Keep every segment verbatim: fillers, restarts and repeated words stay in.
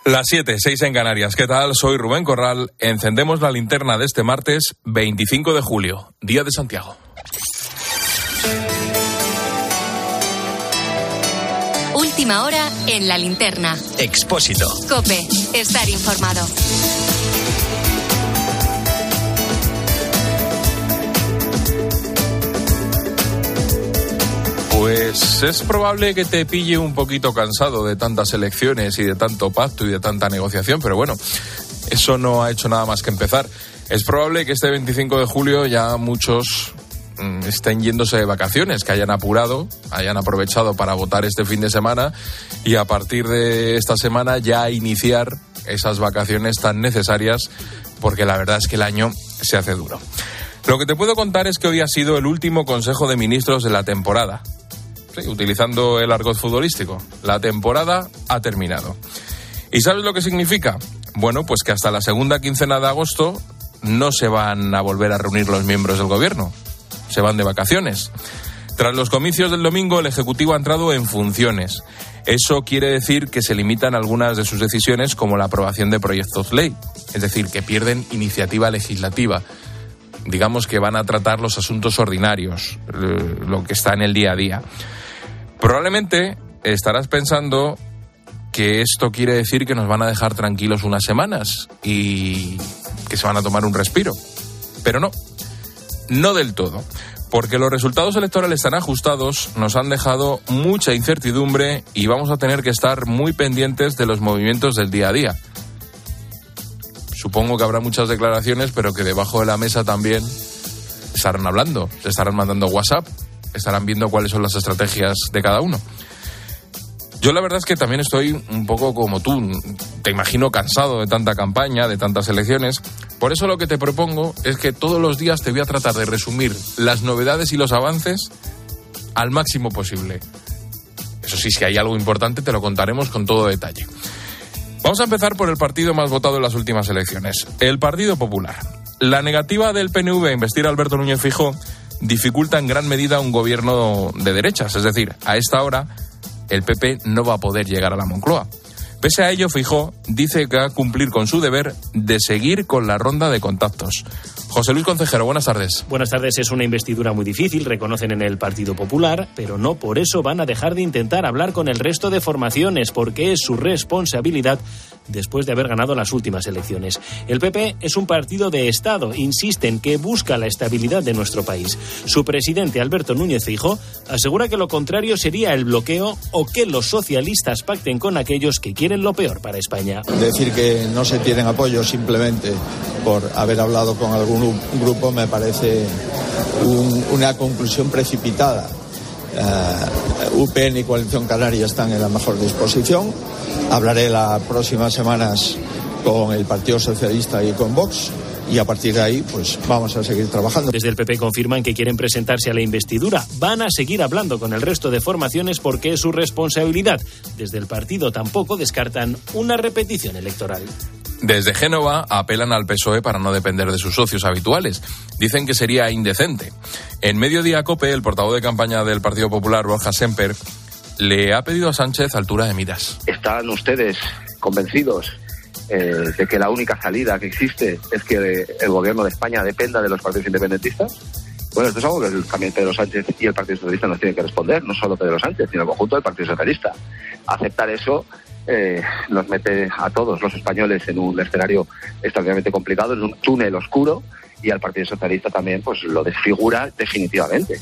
Las siete, seis en Canarias. ¿Qué tal? Soy Rubén Corral. Encendemos la linterna de este martes veinticinco de julio, Día de Santiago. Última hora en la linterna. Expósito. COPE. Estar informado. Pues es probable que te pille un poquito cansado de tantas elecciones y de tanto pacto y de tanta negociación, pero bueno, eso no ha hecho nada más que empezar. Es probable que este veinticinco de julio ya muchos mmm, estén yéndose de vacaciones, que hayan apurado, hayan aprovechado para votar este fin de semana y a partir de esta semana ya iniciar esas vacaciones tan necesarias, porque la verdad es que el año se hace duro. Lo que te puedo contar es que hoy ha sido el último Consejo de Ministros de la temporada. Sí, utilizando el argot futbolístico. La temporada ha terminado. ¿Y sabes lo que significa? Bueno, pues que hasta la segunda quincena de agosto no se van a volver a reunir los miembros del gobierno. Se van de vacaciones. Tras los comicios del domingo, el Ejecutivo ha entrado en funciones. Eso quiere decir que se limitan algunas de sus decisiones, como la aprobación de proyectos ley. Es decir, que pierden iniciativa legislativa. Digamos que van a tratar los asuntos ordinarios, lo que está en el día a día. Probablemente estarás pensando que esto quiere decir que nos van a dejar tranquilos unas semanas y que se van a tomar un respiro. Pero no, no del todo, porque los resultados electorales tan ajustados nos han dejado mucha incertidumbre y vamos a tener que estar muy pendientes de los movimientos del día a día. Supongo que habrá muchas declaraciones, pero que debajo de la mesa también estarán hablando, se estarán mandando WhatsApp, estarán viendo cuáles son las estrategias de cada uno. Yo la verdad es que también estoy un poco como tú, te imagino cansado de tanta campaña, de tantas elecciones. Por eso lo que te propongo es que todos los días te voy a tratar de resumir las novedades y los avances al máximo posible. Eso sí, si hay algo importante te lo contaremos con todo detalle. Vamos a empezar por el partido más votado en las últimas elecciones, el Partido Popular. La negativa del P N V a investir a Alberto Núñez Feijóo dificulta en gran medida un gobierno de derechas, es decir, a esta hora el P P no va a poder llegar a la Moncloa. Pese a ello, Feijóo dice que va a cumplir con su deber de seguir con la ronda de contactos. José Luis Concejero, buenas tardes. Buenas tardes. Es una investidura muy difícil, reconocen en el Partido Popular, pero no por eso van a dejar de intentar hablar con el resto de formaciones, porque es su responsabilidad después de haber ganado las últimas elecciones. El P P es un partido de Estado, insisten, que busca la estabilidad de nuestro país. Su presidente, Alberto Núñez Feijóo, asegura que lo contrario sería el bloqueo o que los socialistas pacten con aquellos que quieren lo peor para España. Decir que no se tienen apoyo simplemente por haber hablado con algún grupo me parece un, una conclusión precipitada. Uh, U P N y Coalición Canaria están en la mejor disposición. Hablaré las próximas semanas con el Partido Socialista y con Vox. Y a partir de ahí, pues vamos a seguir trabajando. Desde el P P confirman que quieren presentarse a la investidura. Van a seguir hablando con el resto de formaciones porque es su responsabilidad. Desde el partido tampoco descartan una repetición electoral. Desde Génova apelan al P S O E para no depender de sus socios habituales. Dicen que sería indecente. En Mediodía COPE, el portavoz de campaña del Partido Popular, Borja Semper, le ha pedido a Sánchez altura de miras. ¿Están ustedes convencidos Eh, de que la única salida que existe es que el gobierno de España dependa de los partidos independentistas? Bueno, esto es algo que el, también Pedro Sánchez y el Partido Socialista nos tienen que responder, no solo Pedro Sánchez, sino el conjunto del Partido Socialista. Aceptar eso eh, nos mete a todos los españoles en un escenario extraordinariamente complicado, en un túnel oscuro, y al Partido Socialista también pues lo desfigura definitivamente.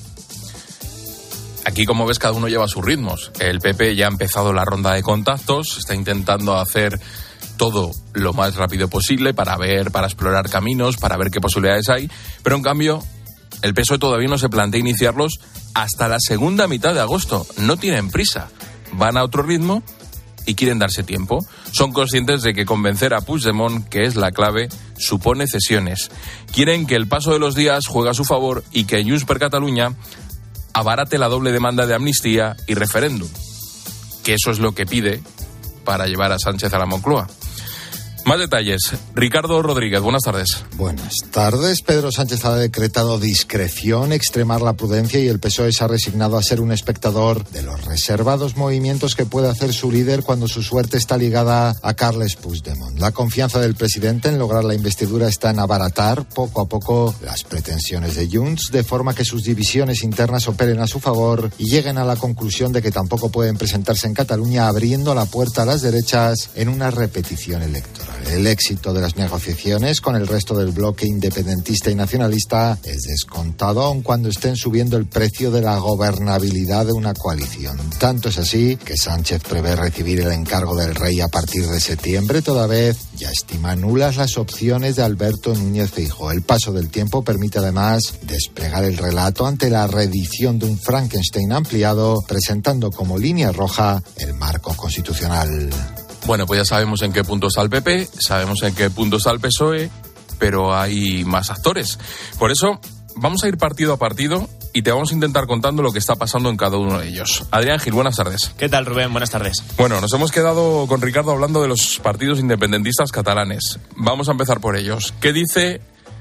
Aquí, como ves, cada uno lleva sus ritmos. El P P ya ha empezado la ronda de contactos, está intentando hacer todo lo más rápido posible para ver, para explorar caminos, para ver qué posibilidades hay, pero en cambio el P S O E todavía no se plantea iniciarlos hasta la segunda mitad de agosto. No tienen prisa, van a otro ritmo y quieren darse tiempo. Son conscientes de que convencer a Puigdemont, que es la clave, supone cesiones. Quieren que el paso de los días juegue a su favor y que Junts per Catalunya abarate la doble demanda de amnistía y referéndum, que eso es lo que pide para llevar a Sánchez a la Moncloa. Más detalles. Ricardo Rodríguez, buenas tardes. Buenas tardes. Pedro Sánchez ha decretado discreción, extremar la prudencia y el P S O E se ha resignado a ser un espectador de los reservados movimientos que puede hacer su líder cuando su suerte está ligada a Carles Puigdemont. La confianza del presidente en lograr la investidura está en abaratar poco a poco las pretensiones de Junts, de forma que sus divisiones internas operen a su favor y lleguen a la conclusión de que tampoco pueden presentarse en Cataluña, abriendo la puerta a las derechas en una repetición electoral. El éxito de las negociaciones con el resto del bloque independentista y nacionalista es descontado, aun cuando estén subiendo el precio de la gobernabilidad de una coalición. Tanto es así que Sánchez prevé recibir el encargo del rey a partir de septiembre, toda vez ya estima nulas las opciones de Alberto Núñez Feijóo. El paso del tiempo permite además desplegar el relato ante la reedición de un Frankenstein ampliado, presentando como línea roja el marco constitucional. Bueno, pues ya sabemos en qué punto está el P P, sabemos en qué punto está el P S O E, pero hay más actores. Por eso vamos a ir partido a partido y te vamos a intentar contando lo que está pasando en cada uno de ellos. Adrián Gil, buenas tardes. ¿Qué tal, Rubén? Buenas tardes. Bueno, nos hemos quedado con Ricardo hablando de los partidos independentistas catalanes. Vamos a empezar por ellos. ¿Qué dice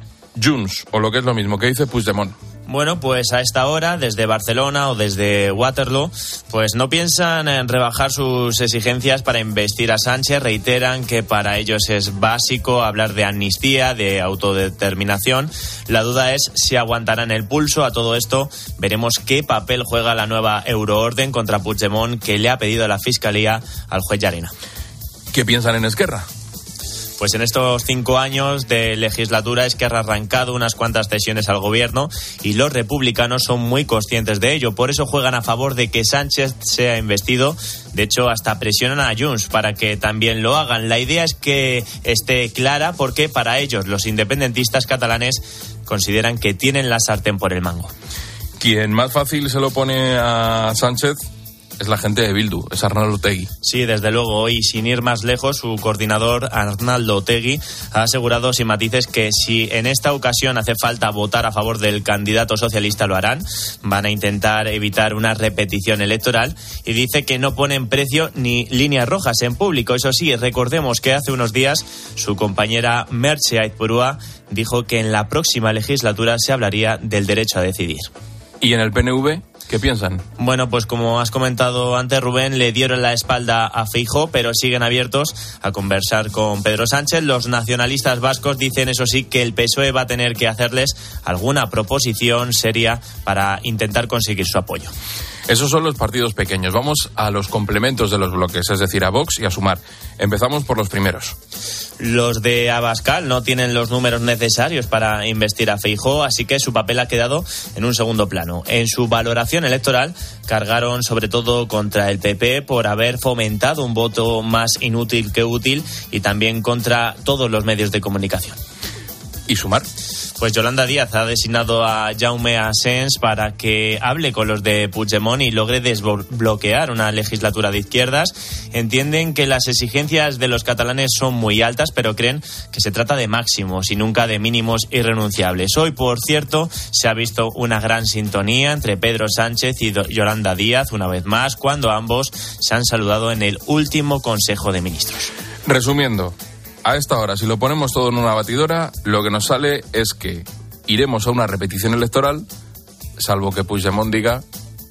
Junts, o lo que es lo mismo, qué dice Puigdemont? Bueno, pues a esta hora, desde Barcelona o desde Waterloo, pues no piensan en rebajar sus exigencias para investir a Sánchez. Reiteran que para ellos es básico hablar de amnistía, de autodeterminación. La duda es si aguantarán el pulso a todo esto. Veremos qué papel juega la nueva euroorden contra Puigdemont, que le ha pedido la Fiscalía al juez Llarena. ¿Qué piensan en Esquerra? Pues en estos cinco años de legislatura, Esquerra ha arrancado unas cuantas cesiones al gobierno y los republicanos son muy conscientes de ello. Por eso juegan a favor de que Sánchez sea investido. De hecho, hasta presionan a Junts para que también lo hagan. La idea es que esté clara porque para ellos, los independentistas catalanes, consideran que tienen la sartén por el mango. Quien más fácil se lo pone a Sánchez es la gente de Bildu, es Arnaldo Otegi. Sí, desde luego, y sin ir más lejos, su coordinador Arnaldo Otegi ha asegurado sin matices que si en esta ocasión hace falta votar a favor del candidato socialista, lo harán. Van a intentar evitar una repetición electoral y dice que no ponen precio ni líneas rojas en público. Eso sí, recordemos que hace unos días su compañera Merche Aizpurua dijo que en la próxima legislatura se hablaría del derecho a decidir. ¿Y en el P N V? ¿Qué piensan? Bueno, pues como has comentado antes, Rubén, le dieron la espalda a Feijóo, pero siguen abiertos a conversar con Pedro Sánchez. Los nacionalistas vascos dicen, eso sí, que el P S O E va a tener que hacerles alguna proposición seria para intentar conseguir su apoyo. Esos son los partidos pequeños. Vamos a los complementos de los bloques, es decir, a Vox y a Sumar. Empezamos por los primeros. Los de Abascal no tienen los números necesarios para investir a Feijóo, así que su papel ha quedado en un segundo plano. En su valoración electoral cargaron sobre todo contra el P P por haber fomentado un voto más inútil que útil y también contra todos los medios de comunicación. ¿Y Sumar? Pues Yolanda Díaz ha designado a Jaume Asens para que hable con los de Puigdemont y logre desbloquear una legislatura de izquierdas. Entienden que las exigencias de los catalanes son muy altas, pero creen que se trata de máximos y nunca de mínimos irrenunciables. Hoy, por cierto, se ha visto una gran sintonía entre Pedro Sánchez y Yolanda Díaz, una vez más, cuando ambos se han saludado en el último Consejo de Ministros. Resumiendo, a esta hora, si lo ponemos todo en una batidora, lo que nos sale es que iremos a una repetición electoral, salvo que Puigdemont diga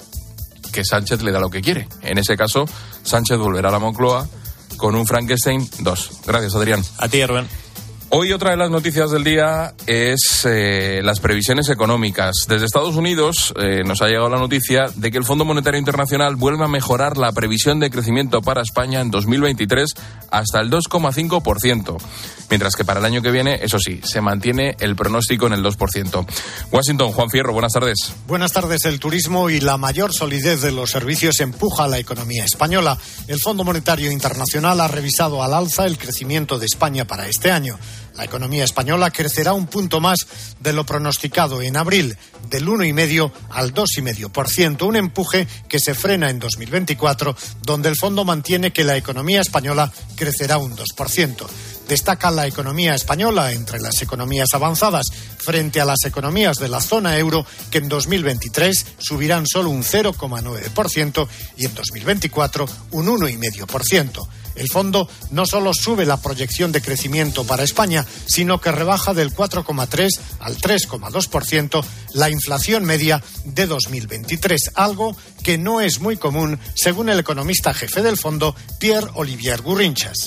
que Sánchez le da lo que quiere. En ese caso, Sánchez volverá a la Moncloa con un Frankenstein dos. Gracias, Adrián. A ti, Rubén. Hoy otra de las noticias del día es eh, las previsiones económicas. Desde Estados Unidos eh, nos ha llegado la noticia de que el Fondo Monetario Internacional vuelve a mejorar la previsión de crecimiento para España en dos mil veintitrés hasta el dos coma cinco por ciento. Mientras que para el año que viene, eso sí, se mantiene el pronóstico en el dos por ciento. Washington, Juan Fierro, buenas tardes. Buenas tardes. El turismo y la mayor solidez de los servicios empuja a la economía española. El Fondo Monetario Internacional ha revisado al alza el crecimiento de España para este año. La economía española crecerá un punto más de lo pronosticado en abril, del uno coma cinco al dos coma cinco por ciento, un empuje que se frena en dos mil veinticuatro, donde el fondo mantiene que la economía española crecerá un dos por ciento. Destaca la economía española entre las economías avanzadas frente a las economías de la zona euro, que en dos mil veintitrés subirán solo un cero coma nueve por ciento y en dos mil veinticuatro un uno coma cinco por ciento. El fondo no solo sube la proyección de crecimiento para España, sino que rebaja del cuatro coma tres al tres coma dos por ciento la inflación media de dos mil veintitrés, algo que no es muy común, según el economista jefe del fondo, Pierre-Olivier Gurrinchas.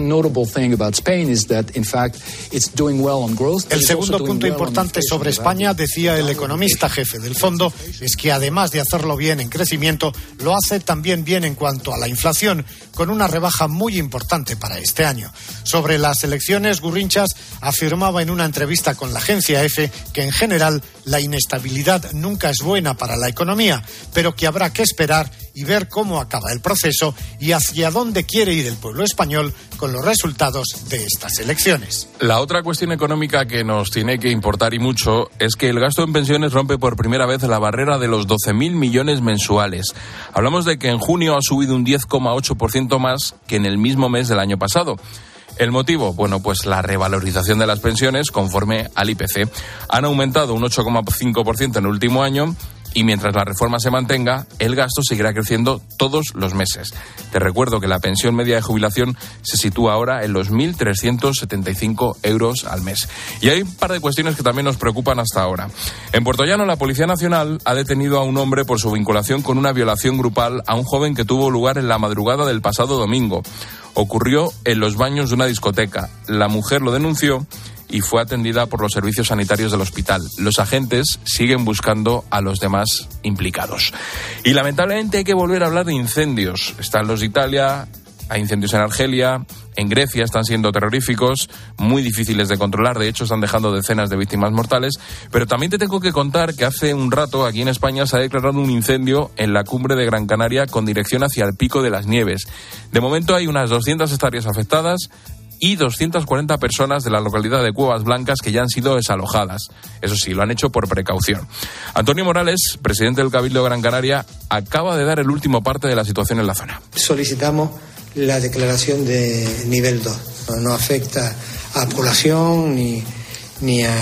El segundo punto importante sobre España, decía el economista jefe del fondo, es que además de hacerlo bien en crecimiento, lo hace también bien en cuanto a la inflación, con una rebaja muy importante para este año. Sobre las elecciones, Gurrinchas afirmaba en una entrevista con la agencia EFE que en general la inestabilidad nunca es buena para la economía, pero que habrá que esperar y ver cómo acaba el proceso y hacia dónde quiere ir el pueblo español con los resultados de estas elecciones. La otra cuestión económica que nos tiene que importar y mucho es que el gasto en pensiones rompe por primera vez la barrera de los doce mil millones mensuales. Hablamos de que en junio ha subido un diez coma ocho por ciento más que en el mismo mes del año pasado. ¿El motivo? Bueno, pues la revalorización de las pensiones conforme al I P C. Han aumentado un ocho coma cinco por ciento en el último año y mientras la reforma se mantenga, el gasto seguirá creciendo todos los meses. Te recuerdo que la pensión media de jubilación se sitúa ahora en los mil trescientos setenta y cinco euros al mes. Y hay un par de cuestiones que también nos preocupan hasta ahora. En Puertollano, la Policía Nacional ha detenido a un hombre por su vinculación con una violación grupal a un joven que tuvo lugar en la madrugada del pasado domingo. Ocurrió en los baños de una discoteca. La mujer lo denunció y fue atendida por los servicios sanitarios del hospital. Los agentes siguen buscando a los demás implicados. Y lamentablemente hay que volver a hablar de incendios. Están los de Italia, hay incendios en Argelia, en Grecia están siendo terroríficos, muy difíciles de controlar, de hecho están dejando decenas de víctimas mortales, pero también te tengo que contar que hace un rato aquí en España se ha declarado un incendio en la cumbre de Gran Canaria con dirección hacia el Pico de las Nieves. De momento hay unas doscientas hectáreas afectadas y doscientas cuarenta personas de la localidad de Cuevas Blancas que ya han sido desalojadas. Eso sí, lo han hecho por precaución. Antonio Morales, presidente del Cabildo de Gran Canaria, acaba de dar el último parte de la situación en la zona. Solicitamos la declaración de nivel dos. No afecta a población ni, ni, a,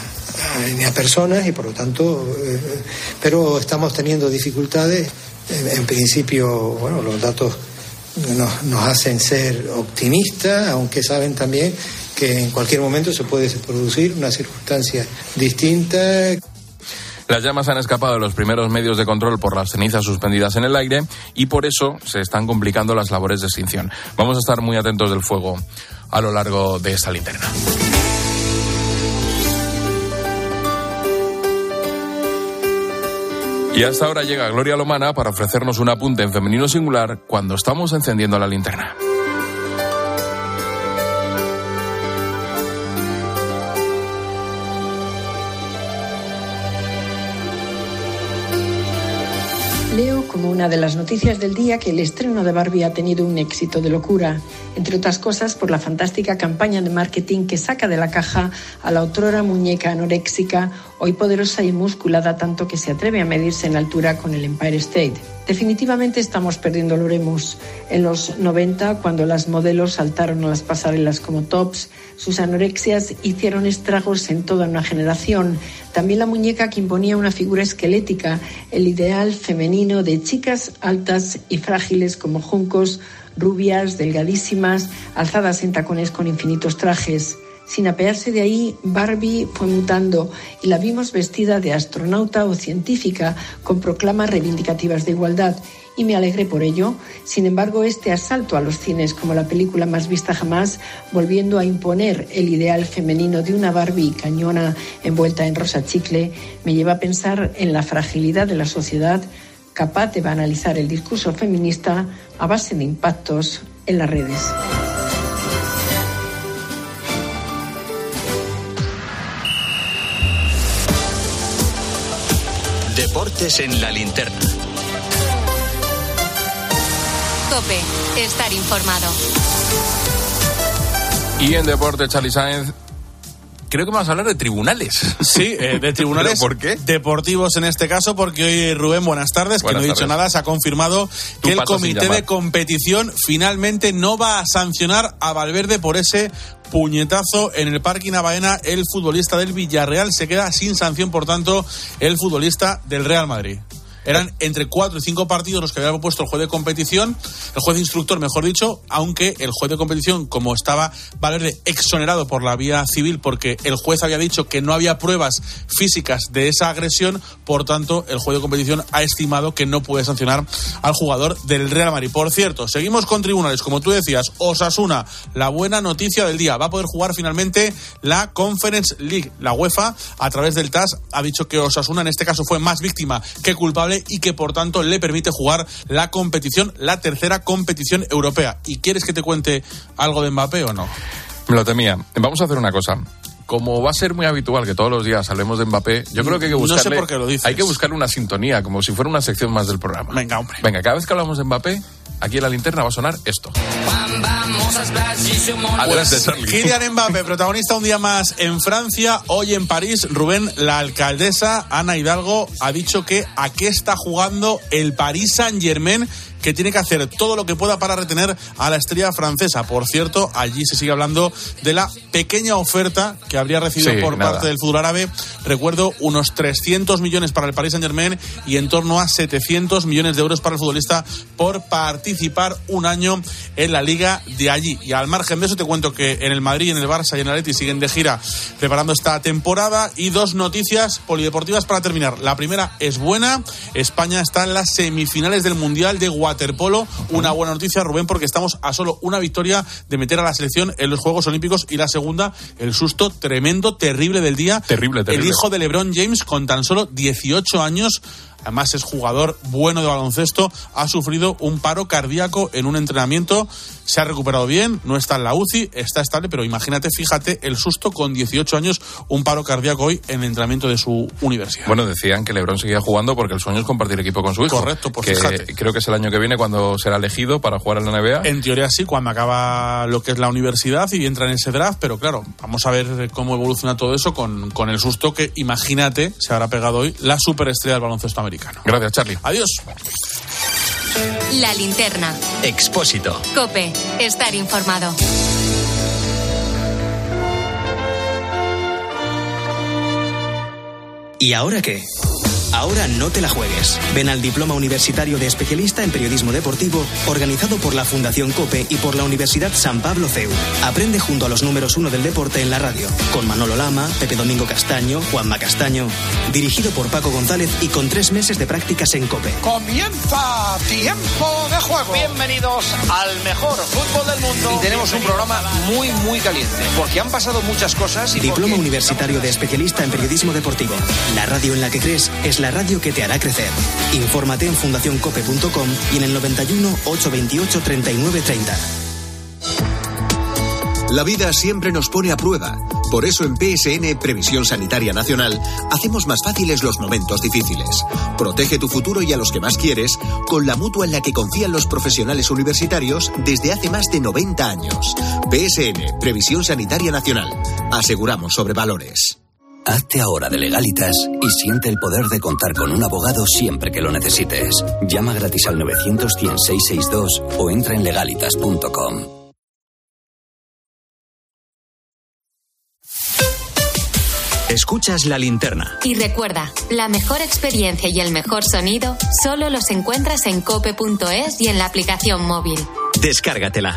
a, ni a personas y por lo tanto, eh, pero estamos teniendo dificultades. En, en principio, bueno, los datos Nos, nos hacen ser optimistas, aunque saben también que en cualquier momento se puede producir una circunstancia distinta. Las llamas han escapado de los primeros medios de control por las cenizas suspendidas en el aire y por eso se están complicando las labores de extinción. Vamos a estar muy atentos del fuego a lo largo de esta linterna. Y hasta ahora llega Gloria Lomana para ofrecernos un apunte en femenino singular cuando estamos encendiendo la linterna. Leo como una de las noticias del día que el estreno de Barbie ha tenido un éxito de locura, entre otras cosas por la fantástica campaña de marketing que saca de la caja a la otrora muñeca anoréxica, hoy poderosa y musculada tanto que se atreve a medirse en altura con el Empire State. Definitivamente estamos perdiendo lo Oremus. En los noventa, cuando las modelos saltaron a las pasarelas como tops, sus anorexias hicieron estragos en toda una generación. También la muñeca que imponía una figura esquelética, el ideal femenino de chicas altas y frágiles como juncos, rubias, delgadísimas, alzadas en tacones con infinitos trajes. Sin apearse de ahí, Barbie fue mutando y la vimos vestida de astronauta o científica con proclamas reivindicativas de igualdad. Y me alegré por ello. Sin embargo, este asalto a los cines como la película más vista jamás, volviendo a imponer el ideal femenino de una Barbie cañona envuelta en rosa chicle, me lleva a pensar en la fragilidad de la sociedad capaz de banalizar el discurso feminista a base de impactos en las redes. Deportes en la linterna. COPE, estar informado. Y en deporte, Charly Sáenz, creo que vamos a hablar de tribunales. Sí, eh, de tribunales. ¿Por qué? Deportivos en este caso, porque hoy, Rubén, buenas tardes, buenas que no he dicho nada, se ha confirmado que el comité de competición finalmente no va a sancionar a Valverde por ese puñetazo en el Parque Navaena. El futbolista del Villarreal se queda sin sanción, por tanto, el futbolista del Real Madrid. Eran entre cuatro y cinco partidos los que había propuesto el juez de competición, el juez instructor, mejor dicho, aunque el juez de competición, como estaba Valverde exonerado por la vía civil porque el juez había dicho que no había pruebas físicas de esa agresión, por tanto, el juez de competición ha estimado que no puede sancionar al jugador del Real Madrid. Por cierto, seguimos con tribunales, como tú decías, Osasuna, la buena noticia del día, va a poder jugar finalmente la Conference League. La UEFA, a través del T A S, ha dicho que Osasuna en este caso fue más víctima que culpable y que por tanto le permite jugar la competición, la tercera competición europea. ¿Y quieres que te cuente algo de Mbappé o no? Me lo temía. Vamos a hacer una cosa. Como va a ser muy habitual que todos los días hablemos de Mbappé, yo creo que hay que buscarle, no sé por qué lo dices. Hay que buscarle una sintonía, como si fuera una sección más del programa. Venga, hombre. Venga, cada vez que hablamos de Mbappé, aquí en la linterna va a sonar esto. Adelante, Charlie. Kylian Mbappé, protagonista un día más en Francia, hoy en París. Rubén, la alcaldesa Ana Hidalgo ha dicho que a qué está jugando el Paris Saint-Germain, que tiene que hacer todo lo que pueda para retener a la estrella francesa. Por cierto, allí se sigue hablando de la pequeña oferta que habría recibido sí, por nada. parte del fútbol árabe. Recuerdo, unos trescientos millones para el Paris Saint-Germain y en torno a setecientos millones de euros para el futbolista por participar un año en la liga de allí. Y al margen de eso te cuento que en el Madrid, en el Barça y en el Atleti siguen de gira preparando esta temporada. Y dos noticias polideportivas para terminar. La primera es buena. España está en las semifinales del Mundial de Guatemala. Waterpolo, una buena noticia, Rubén, porque estamos a solo una victoria de meter a la selección en los Juegos Olímpicos. Y la segunda, el susto tremendo, terrible del día. Terrible, terrible. El hijo de LeBron James, con tan solo dieciocho años, además es jugador bueno de baloncesto, ha sufrido un paro cardíaco en un entrenamiento. Se ha recuperado bien, no está en la U C I, está estable, pero imagínate, fíjate, el susto con dieciocho años, un paro cardíaco hoy en el entrenamiento de su universidad. Bueno, decían que LeBron seguía jugando porque el sueño es compartir equipo con su hijo. Correcto, pues que fíjate. Creo que es el año que viene cuando será elegido para jugar en la N B A. En teoría sí, cuando acaba lo que es la universidad y entra en ese draft, pero claro, vamos a ver cómo evoluciona todo eso con, con el susto que, imagínate, se habrá pegado hoy la superestrella del baloncesto americano. Gracias, Charlie. Adiós. La linterna. Expósito. COPE. Estar informado. ¿Y ahora qué? Ahora no te la juegues. Ven al Diploma Universitario de Especialista en Periodismo Deportivo, organizado por la Fundación COPE y por la Universidad San Pablo C E U. Aprende junto a los números uno del deporte en la radio, con Manolo Lama, Pepe Domingo Castaño, Juanma Castaño. Dirigido por Paco González y con tres meses de prácticas en COPE. Comienza Tiempo de Juego. Bienvenidos al mejor fútbol del mundo. Y tenemos un programa muy, muy caliente, porque han pasado muchas cosas. Y Diploma porque... Universitario de Especialista en Periodismo Deportivo. La radio en la que crees es la radio que te hará crecer. Infórmate en fundación cope punto com y en el noventa y uno, ochocientos veintiocho, treinta y nueve treinta. La vida siempre nos pone a prueba. Por eso en P S N, Previsión Sanitaria Nacional, hacemos más fáciles los momentos difíciles. Protege tu futuro y a los que más quieres con la mutua en la que confían los profesionales universitarios desde hace más de noventa años. P S N, Previsión Sanitaria Nacional. Aseguramos sobre valores. Hazte ahora de Legalitas y siente el poder de contar con un abogado siempre que lo necesites. Llama gratis al novecientos, cien, seiscientos sesenta y dos o entra en legalitas punto com. Escuchas La Linterna. Y recuerda, la mejor experiencia y el mejor sonido solo los encuentras en cope punto es y en la aplicación móvil. Descárgatela.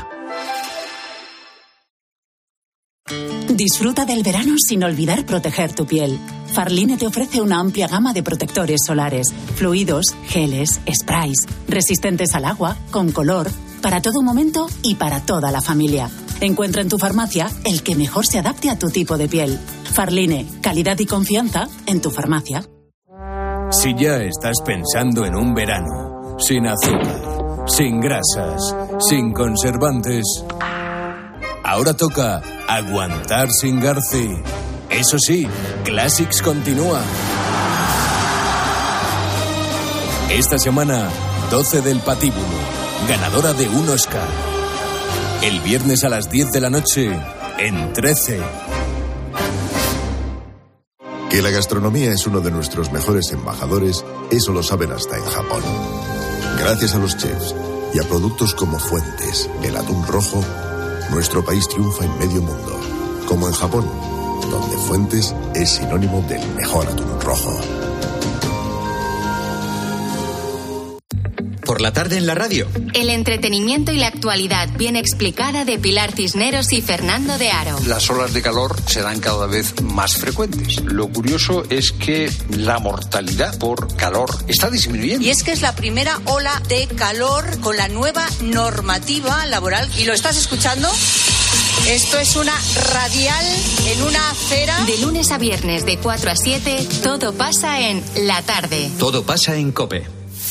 Disfruta del verano sin olvidar proteger tu piel. Farline te ofrece una amplia gama de protectores solares, fluidos, geles, sprays, resistentes al agua, con color, para todo momento y para toda la familia. Encuentra en tu farmacia el que mejor se adapte a tu tipo de piel. Farline, calidad y confianza en tu farmacia. Si ya estás pensando en un verano sin azúcar, sin grasas, sin conservantes, ahora toca aguantar sin Garci. Eso sí, Classics continúa. Esta semana, doce del Patíbulo, ganadora de un Oscar. El viernes a las diez de la noche, en trece. Que la gastronomía es uno de nuestros mejores embajadores, eso lo saben hasta en Japón. Gracias a los chefs y a productos como Fuentes, el atún rojo, nuestro país triunfa en medio mundo, como en Japón, donde Fuentes es sinónimo del mejor atún rojo. por la tarde en la radio. El entretenimiento y la actualidad bien explicada de Pilar Cisneros y Fernando de Aro. Las olas de calor serán cada vez más frecuentes. Lo curioso es que la mortalidad por calor está disminuyendo. Y es que es la primera ola de calor con la nueva normativa laboral. ¿Y lo estás escuchando? Esto es una radial en una acera. De lunes a viernes de cuatro a siete, todo pasa en La Tarde. Todo pasa en COPE.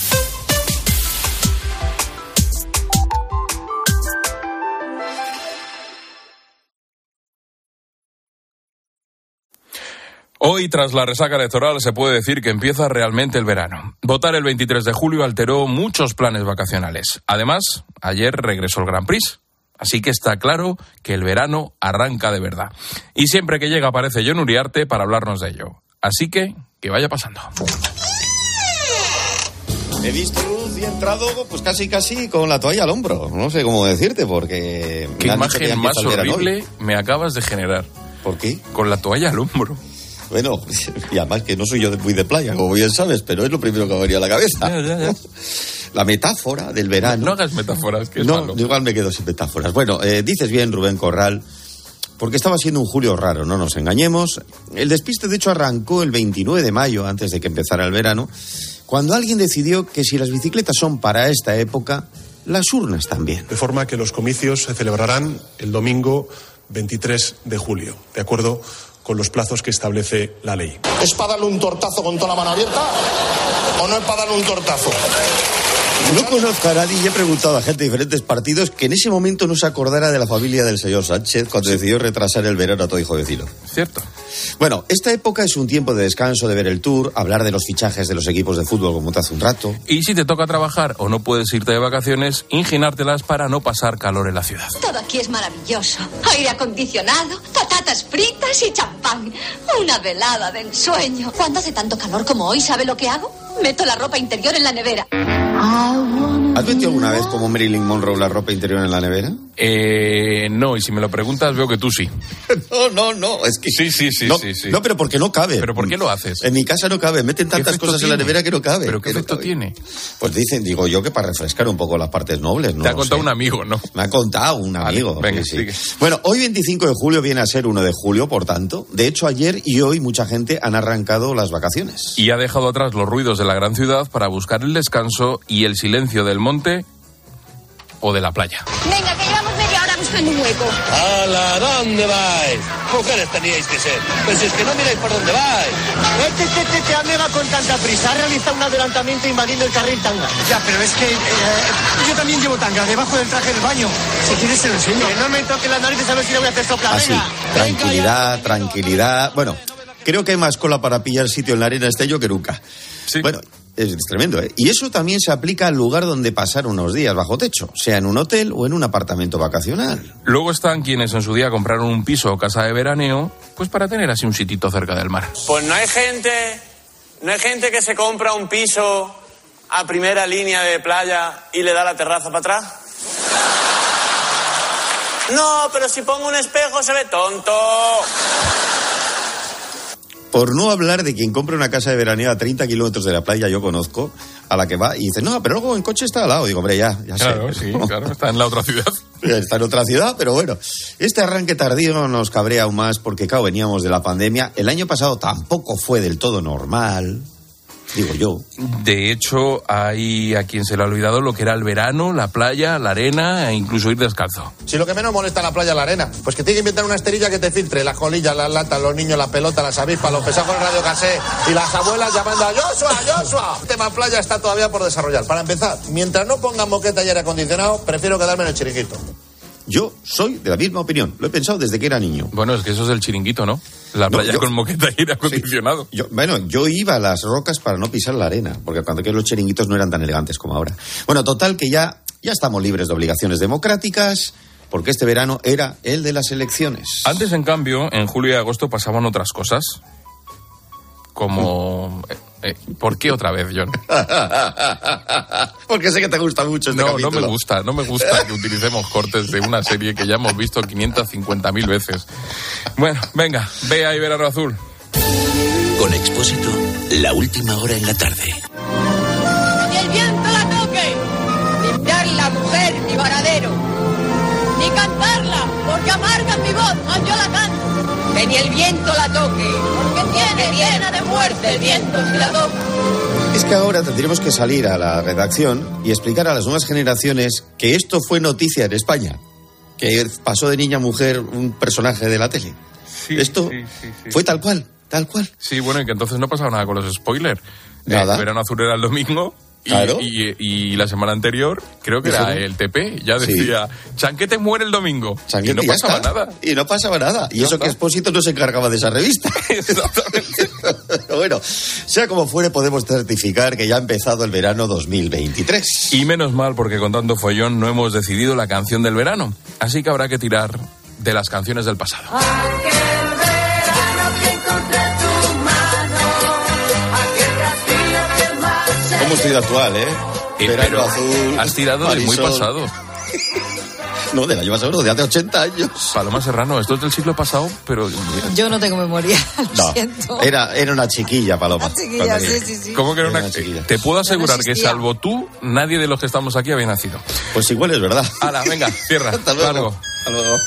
Hoy, tras la resaca electoral, se puede decir que empieza realmente el verano. Votar el veintitrés de julio alteró muchos planes vacacionales. Además, ayer regresó el Grand Prix. Así que está claro que el verano arranca de verdad. Y siempre que llega aparece Jon Uriarte para hablarnos de ello. Así que, que vaya pasando. He visto luz y he entrado pues casi casi con la toalla al hombro. No sé cómo decirte porque... ¿Qué imagen más horrible me acabas de generar? ¿Por qué? Con la toalla al hombro. Bueno, y además que no soy yo muy de playa, como bien sabes, pero es lo primero que me venía a la cabeza. Ya, ya, ya. La metáfora del verano. No, no hagas metáforas, que es No, malo. igual me quedo sin metáforas. Bueno, eh, dices bien, Rubén Corral, porque estaba siendo un julio raro, no nos engañemos. El despiste, de hecho, arrancó el veintinueve de mayo, antes de que empezara el verano, cuando alguien decidió que si las bicicletas son para esta época, las urnas también. De forma que los comicios se celebrarán el domingo veintitrés de julio, de acuerdo con los plazos que establece la ley. ¿Es para darle un tortazo con toda la mano abierta o no es para darle un tortazo? No conozco a nadie y he preguntado a gente de diferentes partidos que en ese momento no se acordara de la familia del señor Sánchez cuando sí. decidió retrasar el verano a todo hijo vecino. Cierto. Bueno, esta época es un tiempo de descanso, de ver el Tour, hablar de los fichajes de los equipos de fútbol como te hace un rato. Y si te toca trabajar o no puedes irte de vacaciones, ingeniártelas para no pasar calor en la ciudad. Todo aquí es maravilloso. Aire acondicionado, patatas fritas y champán. Una velada de ensueño. Cuando hace tanto calor como hoy, ¿sabe lo que hago? Meto la ropa interior en la nevera. ¿Has metido alguna vez como Marilyn Monroe la ropa interior en la nevera? Eh, no, y si me lo preguntas veo que tú sí. No, no, no, es que... Sí, sí, sí, no, sí, sí. No, pero porque no cabe. ¿Pero por qué lo haces? En mi casa no cabe, meten tantas cosas tiene? en la nevera que no cabe. ¿Pero qué efecto no tiene? Pues dicen, digo yo, que para refrescar un poco las partes nobles, ¿no? Te ha contado sé. un amigo, ¿no? Me ha contado un amigo. Vale, venga, sí, sigue. Sí. Bueno, hoy veinticinco de julio viene a ser uno de julio, por tanto. De hecho, ayer y hoy mucha gente han arrancado las vacaciones. Y ha dejado atrás los ruidos de la gran ciudad para buscar el descanso y el silencio del monte o de la playa. Venga, que llevamos media hora buscando un hueco. ¡Hala! ¿Dónde vais? Mujeres teníais que ser. Pues es que no miráis por dónde vais. Este, este, este, este amiga con tanta prisa ha realizado un adelantamiento invadiendo el carril tanga. Ya, pero es que eh, yo también llevo tanga debajo del traje del baño. Si quieres se lo enseño. Que no me toque las narices a ver si le voy a hacer sopla. Así, tranquilidad, tranquilidad. Bueno, creo que hay más cola para pillar sitio en la arena Estello que nunca. Sí. Bueno, es tremendo, ¿eh? Y eso también se aplica al lugar donde pasar unos días bajo techo, sea en un hotel o en un apartamento vacacional. Luego están quienes en su día compraron un piso o casa de veraneo, pues para tener así un sitito cerca del mar. Pues no hay gente, no hay gente que se compra un piso a primera línea de playa y le da la terraza para atrás. No, pero si pongo un espejo se ve tonto. Por no hablar de quien compra una casa de veraneo a treinta kilómetros de la playa, yo conozco, a la que va y dice, no, pero luego en coche está al lado. Digo, hombre, ya, ya claro, sé. Sí, claro, está en la otra ciudad. Está en otra ciudad, pero bueno. Este arranque tardío nos cabrea aún más porque, claro, veníamos de la pandemia. El año pasado tampoco fue del todo normal, digo yo. De hecho, hay a quien se le ha olvidado lo que era el verano, la playa, la arena e incluso ir descalzo. Si lo que menos molesta en la playa es la arena, pues que tiene que inventar una esterilla que te filtre las colillas, las latas, los niños, la pelota, las avispas, los pesados con el radio casé y las abuelas llamando a Joshua, Joshua. El tema playa está todavía por desarrollar. Para empezar, mientras no pongan moqueta y aire acondicionado, prefiero quedarme en el chiringuito. Yo soy de la misma opinión. Lo he pensado desde que era niño. Bueno, es que eso es el chiringuito, ¿no? La playa no, yo, con moqueta y aire acondicionado. Sí, yo, bueno, yo iba a las rocas para no pisar la arena, porque cuando que los chiringuitos no eran tan elegantes como ahora. Bueno, total que ya, ya estamos libres de obligaciones democráticas, porque este verano era el de las elecciones. Antes, en cambio, en julio y agosto pasaban otras cosas. Como... Eh, eh, ¿Por qué otra vez, Jon? Porque sé que te gusta mucho este no, capítulo. No, me gusta. No me gusta que utilicemos cortes de una serie que ya hemos visto quinientas cincuenta mil veces. Bueno, venga, ve ahí Verano Azul. Con Expósito, la última hora en la tarde. ¡Que el viento la toque! y cantarla, porque amargan mi voz, mas yo la canto. Que ni el viento la toque, porque tiene pena de muerte el viento si la toca. Es que ahora tendríamos que salir a la redacción y explicar a las nuevas generaciones que esto fue noticia en España, que pasó de niña a mujer un personaje de la tele. Sí, esto sí, sí, sí. fue tal cual, tal cual. Sí, bueno, y que entonces no pasaba nada con los spoilers. Nada. El Verano Azul era el domingo. Y, Claro. y, y la semana anterior, creo que era el T P, ya decía, sí. Chanquete muere el domingo. Chanquete, y no pasaba está. nada. Y no pasaba nada. Y no eso está. Que Expósito no se encargaba de esa revista. Exactamente. Bueno, sea como fuere, podemos certificar que ya ha empezado el verano dos mil veintitrés. Y menos mal, porque con tanto follón no hemos decidido la canción del verano. Así que habrá que tirar de las canciones del pasado. ¿Cómo estoy de actual, eh? eh Verano azul. Has tirado del muy pasado. No, del año pasado, no, de hace ochenta años. Paloma Serrano, esto es del siglo pasado, pero... Yo no tengo memoria, lo no, siento. Era, era una chiquilla, Paloma. Una chiquilla, sí, sí, sí. ¿Cómo que era, era una, una chiquilla? Te puedo asegurar no que salvo tú, nadie de los que estamos aquí había nacido. Pues igual es verdad. Hala, venga, cierra. Hasta luego. Largo. Hasta luego.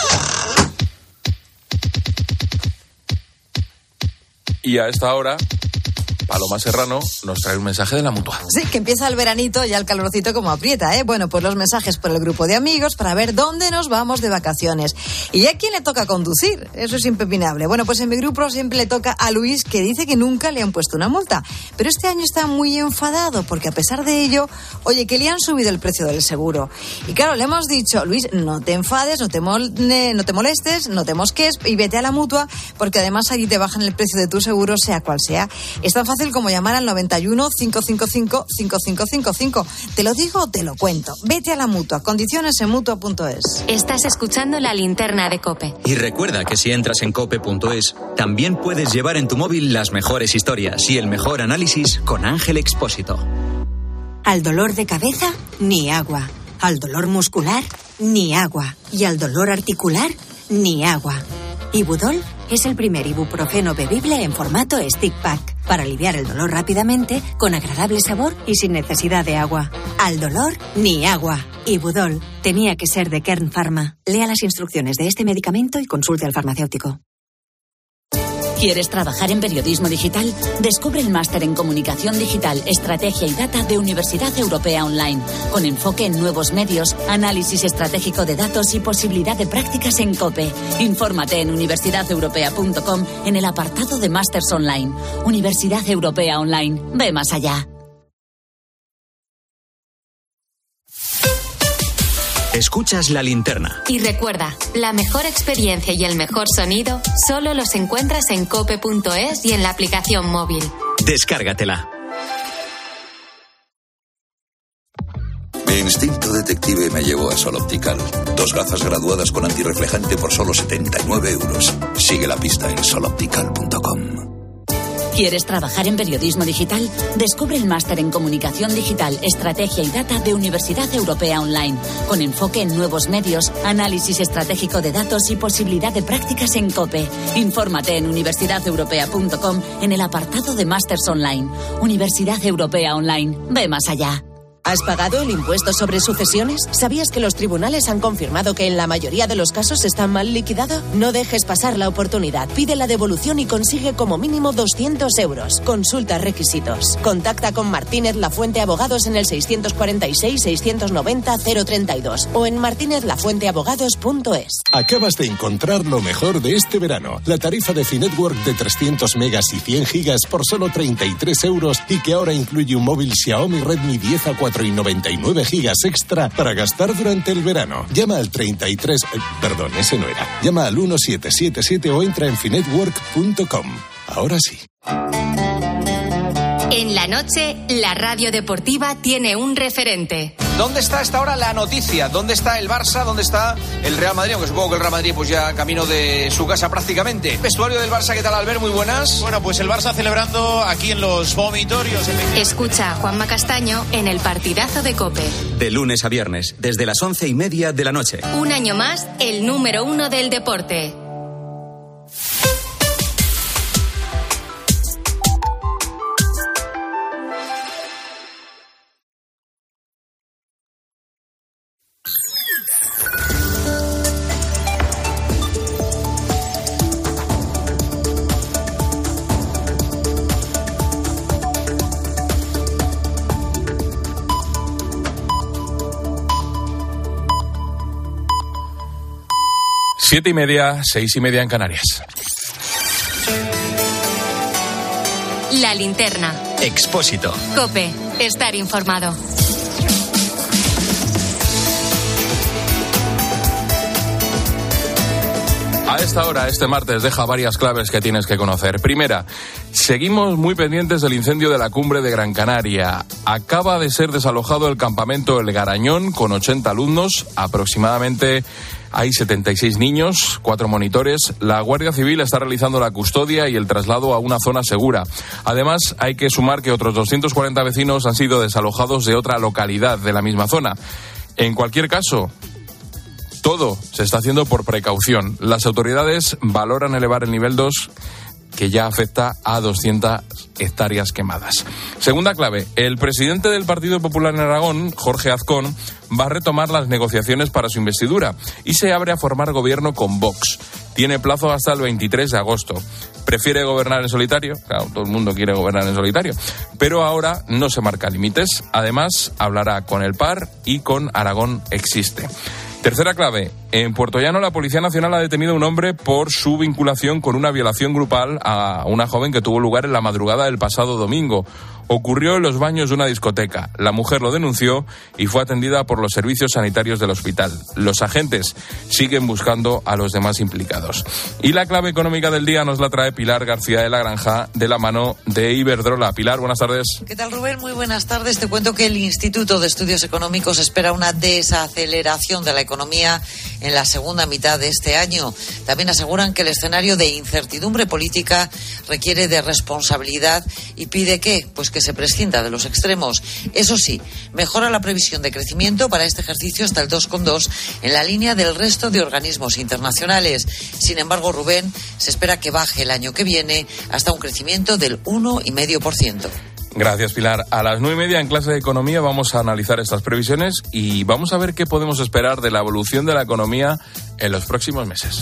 Y a esta hora... Paloma Serrano nos trae un mensaje de la Mutua. Sí, que empieza el veranito y ya el calorcito como aprieta, ¿eh? Bueno, pues los mensajes por el grupo de amigos para ver dónde nos vamos de vacaciones. ¿Y a quién le toca conducir? Eso es impepinable. Bueno, pues en mi grupo siempre le toca a Luis, que dice que nunca le han puesto una multa. Pero este año está muy enfadado porque a pesar de ello, oye, que le han subido el precio del seguro. Y claro, le hemos dicho, Luis, no te enfades, no te, mol- no te molestes, no te mosques y vete a la Mutua, porque además allí te bajan el precio de tu seguro, sea cual sea. Es tan fácil como llamar al noventa y uno, cinco cinco cinco, cinco cinco cinco cinco. ¿Te lo digo o te lo cuento? Vete a la Mutua. Condiciones en mutua punto es. Estás escuchando La Linterna de COPE. Y recuerda que si entras en cope punto es, también puedes llevar en tu móvil las mejores historias y el mejor análisis con Ángel Expósito. Al dolor de cabeza, ni agua. Al dolor muscular, ni agua. Y al dolor articular, ni agua. Ibudol es el primer ibuprofeno bebible en formato stick pack para aliviar el dolor rápidamente, con agradable sabor y sin necesidad de agua. Al dolor, ni agua. Ibudol tenía que ser de Kern Pharma. Lea las instrucciones de este medicamento y consulte al farmacéutico. ¿Quieres trabajar en periodismo digital? Descubre el máster en Comunicación Digital, Estrategia y Data de Universidad Europea Online, con enfoque en nuevos medios, análisis estratégico de datos y posibilidad de prácticas en COPE. Infórmate en universidad europea punto com en el apartado de Másters Online. Universidad Europea Online. Ve más allá. Escuchas La Linterna. Y recuerda, la mejor experiencia y el mejor sonido solo los encuentras en cope punto es y en la aplicación móvil. Descárgatela. Mi instinto detective me llevó a Sol Optical. Dos gafas graduadas con antirreflejante por solo setenta y nueve euros. Sigue la pista en sol optical punto com. ¿Quieres trabajar en periodismo digital? Descubre el máster en Comunicación Digital, Estrategia y Data de Universidad Europea Online, con enfoque en nuevos medios, análisis estratégico de datos y posibilidad de prácticas en COPE. Infórmate en universidad europea punto com en el apartado de Másters Online. Universidad Europea Online. Ve más allá. ¿Has pagado el impuesto sobre sucesiones? ¿Sabías que los tribunales han confirmado que en la mayoría de los casos está mal liquidado? No dejes pasar la oportunidad. Pide la devolución y consigue como mínimo doscientos euros. Consulta requisitos. Contacta con Martínez Lafuente Abogados en el seiscientos cuarenta y seis, seiscientos noventa, cero treinta y dos o en martínez lafuente abogados punto es. Acabas de encontrar lo mejor de este verano. La tarifa de Finetwork de trescientos megas y cien gigas por solo treinta y tres euros y que ahora incluye un móvil Xiaomi Redmi diez A cuatro y noventa y nueve gigas extra para gastar durante el verano. Llama al treinta y tres... Eh, perdón, ese no era. Llama al uno siete siete siete o entra en finetwork punto com. Ahora sí. En la noche, la radio deportiva tiene un referente. ¿Dónde está a esta hora la noticia? ¿Dónde está el Barça? ¿Dónde está el Real Madrid? Aunque supongo que el Real Madrid pues ya camino de su casa prácticamente. Vestuario del Barça, ¿qué tal, Albert? Muy buenas. Bueno, pues el Barça celebrando aquí en los vomitorios. Escucha a Juanma Castaño en el partidazo de COPE. De lunes a viernes, desde las once y media de la noche. Un año más, el número uno del deporte. Siete y media, seis y media en Canarias. La linterna. Expósito. COPE. Estar informado. A esta hora, este martes, deja varias claves que tienes que conocer. Primera, seguimos muy pendientes del incendio de la cumbre de Gran Canaria. Acaba de ser desalojado el campamento El Garañón con ochenta alumnos, aproximadamente hay setenta y seis niños, cuatro monitores. La Guardia Civil está realizando la custodia y el traslado a una zona segura. Además, hay que sumar que otros doscientos cuarenta vecinos han sido desalojados de otra localidad de la misma zona. En cualquier caso, todo se está haciendo por precaución. Las autoridades valoran elevar el nivel dos, que ya afecta a doscientas hectáreas quemadas. Segunda clave, el presidente del Partido Popular en Aragón, Jorge Azcón, va a retomar las negociaciones para su investidura y se abre a formar gobierno con Vox. Tiene plazo hasta el veintitrés de agosto. ¿Prefiere gobernar en solitario? Claro, todo el mundo quiere gobernar en solitario. Pero ahora no se marca límites. Además, hablará con el P A R y con Aragón Existe. Tercera clave, en Puerto Llano la Policía Nacional ha detenido a un hombre por su vinculación con una violación grupal a una joven que tuvo lugar en la madrugada del pasado domingo. Ocurrió en los baños de una discoteca. La mujer lo denunció y fue atendida por los servicios sanitarios del hospital. Los agentes siguen buscando a los demás implicados. Y la clave económica del día nos la trae Pilar García de la Granja, de la mano de Iberdrola. Pilar, buenas tardes. ¿Qué tal, Rubén? Muy buenas tardes. Te cuento que el Instituto de Estudios Económicos espera una desaceleración de la economía en la segunda mitad de este año. También aseguran que el escenario de incertidumbre política requiere de responsabilidad y pide que, pues que se prescinda de los extremos. Eso sí, mejora la previsión de crecimiento para este ejercicio hasta el dos coma dos en la línea del resto de organismos internacionales. Sin embargo, Rubén, se espera que baje el año que viene hasta un crecimiento del uno coma cinco por ciento. Gracias, Pilar. A las nueve y media en clase de economía vamos a analizar estas previsiones y vamos a ver qué podemos esperar de la evolución de la economía en los próximos meses.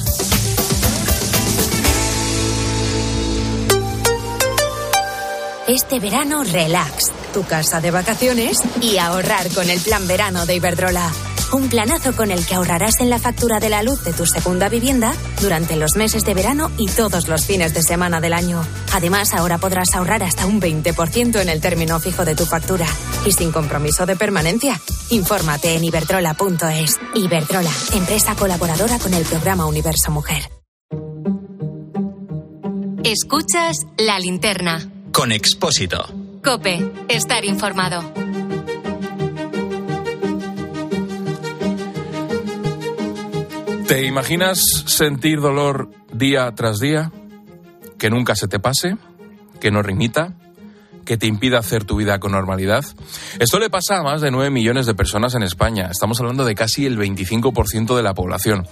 Este verano, relax, tu casa de vacaciones y ahorrar con el plan verano de Iberdrola. Un planazo con el que ahorrarás en la factura de la luz de tu segunda vivienda durante los meses de verano y todos los fines de semana del año. Además, ahora podrás ahorrar hasta un veinte por ciento en el término fijo de tu factura y sin compromiso de permanencia. Infórmate en iberdrola punto es. Iberdrola, empresa colaboradora con el programa Universo Mujer. Escuchas La Linterna. Con Expósito. COPE. Estar informado. ¿Te imaginas sentir dolor día tras día? ¿Que nunca se te pase? ¿Que no remita? ¿Que te impida hacer tu vida con normalidad? Esto le pasa a más de nueve millones de personas en España. Estamos hablando de casi el veinticinco por ciento de la población.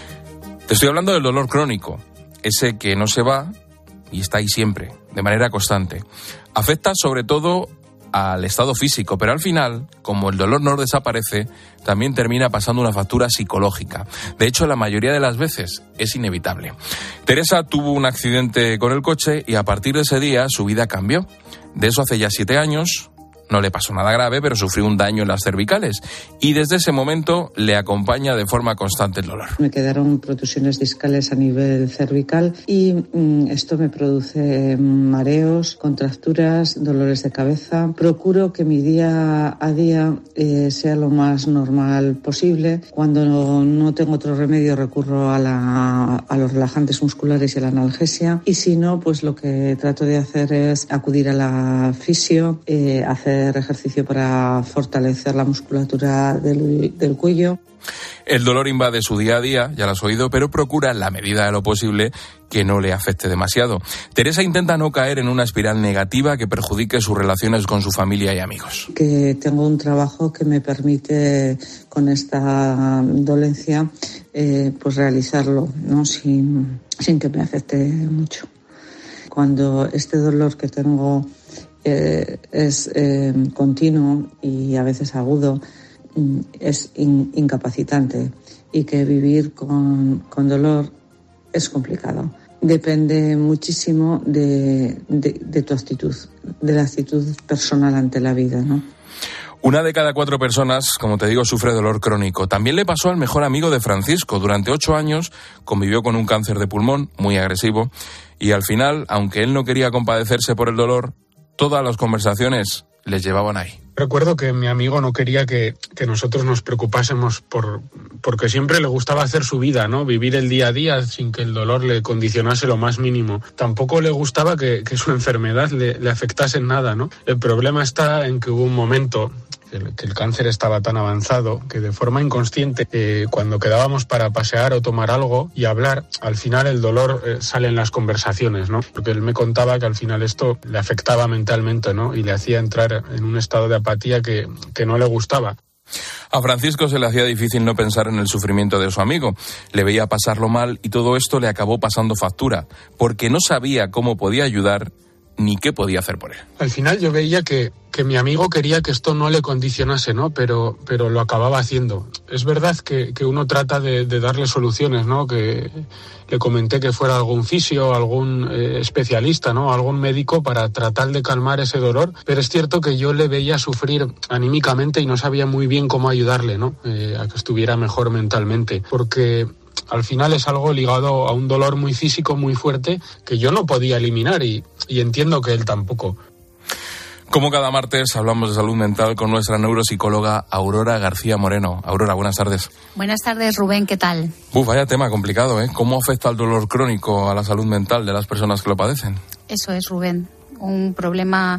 Te estoy hablando del dolor crónico, ese que no se va y está ahí siempre, de manera constante. Afecta sobre todo al estado físico, pero al final, como el dolor no desaparece, también termina pasando una factura psicológica. De hecho, la mayoría de las veces es inevitable. Teresa tuvo un accidente con el coche y a partir de ese día su vida cambió. De eso hace ya siete años. No le pasó nada grave, pero sufrió un daño en las cervicales y desde ese momento le acompaña de forma constante el dolor. Me quedaron protusiones discales a nivel cervical y mmm, esto me produce mareos, contracturas, dolores de cabeza. Procuro que mi día a día eh, sea lo más normal posible. Cuando no, no tengo otro remedio recurro a, la, a los relajantes musculares y a la analgesia y si no, pues lo que trato de hacer es acudir a la fisio, eh, hacer ejercicio para fortalecer la musculatura del, del cuello. El dolor invade su día a día, ya lo has oído, pero procura en la medida de lo posible que no le afecte demasiado. Teresa intenta no caer en una espiral negativa que perjudique sus relaciones con su familia y amigos. Que tengo un trabajo que me permite con esta dolencia eh, pues realizarlo, ¿no? sin, sin que me afecte mucho. Cuando este dolor que tengo Eh, es eh, continuo y a veces agudo, es in, incapacitante y que vivir con, con dolor es complicado. Depende muchísimo de, de, de tu actitud, de la actitud personal ante la vida, ¿no? Una de cada cuatro personas, como te digo, sufre dolor crónico. También le pasó al mejor amigo de Francisco. Durante ocho años convivió con un cáncer de pulmón muy agresivo y al final, aunque él no quería compadecerse por el dolor, todas las conversaciones les llevaban ahí. Recuerdo que mi amigo no quería que, que nosotros nos preocupásemos por, porque siempre le gustaba hacer su vida, ¿no? Vivir el día a día sin que el dolor le condicionase lo más mínimo. Tampoco le gustaba que, que su enfermedad le, le afectase en nada, ¿no? El problema está en que hubo un momento que el, que el cáncer estaba tan avanzado que de forma inconsciente, eh, cuando quedábamos para pasear o tomar algo y hablar, al final el dolor eh, sale en las conversaciones, ¿no? Porque él me contaba que al final esto le afectaba mentalmente, ¿no? Y le hacía entrar en un estado de apatía que, que no le gustaba. A Francisco se le hacía difícil no pensar en el sufrimiento de su amigo. Le veía pasarlo mal y todo esto le acabó pasando factura, porque no sabía cómo podía ayudar ni qué podía hacer por él. Al final yo veía que, que mi amigo quería que esto no le condicionase, ¿no? Pero, pero lo acababa haciendo. Es verdad que, que uno trata de, de darle soluciones, ¿no? Que le comenté que fuera algún fisio, algún eh, especialista, ¿no? Algún médico para tratar de calmar ese dolor. Pero es cierto que yo le veía sufrir anímicamente y no sabía muy bien cómo ayudarle, ¿no? Eh, a que estuviera mejor mentalmente. Porque al final es algo ligado a un dolor muy físico, muy fuerte, que yo no podía eliminar y, y entiendo que él tampoco. Como cada martes hablamos de salud mental con nuestra neuropsicóloga Aurora García Moreno. Aurora, buenas tardes. Buenas tardes, Rubén, ¿qué tal? Uf, vaya tema complicado, ¿eh? ¿Cómo afecta el dolor crónico a la salud mental de las personas que lo padecen? Eso es, Rubén, un problema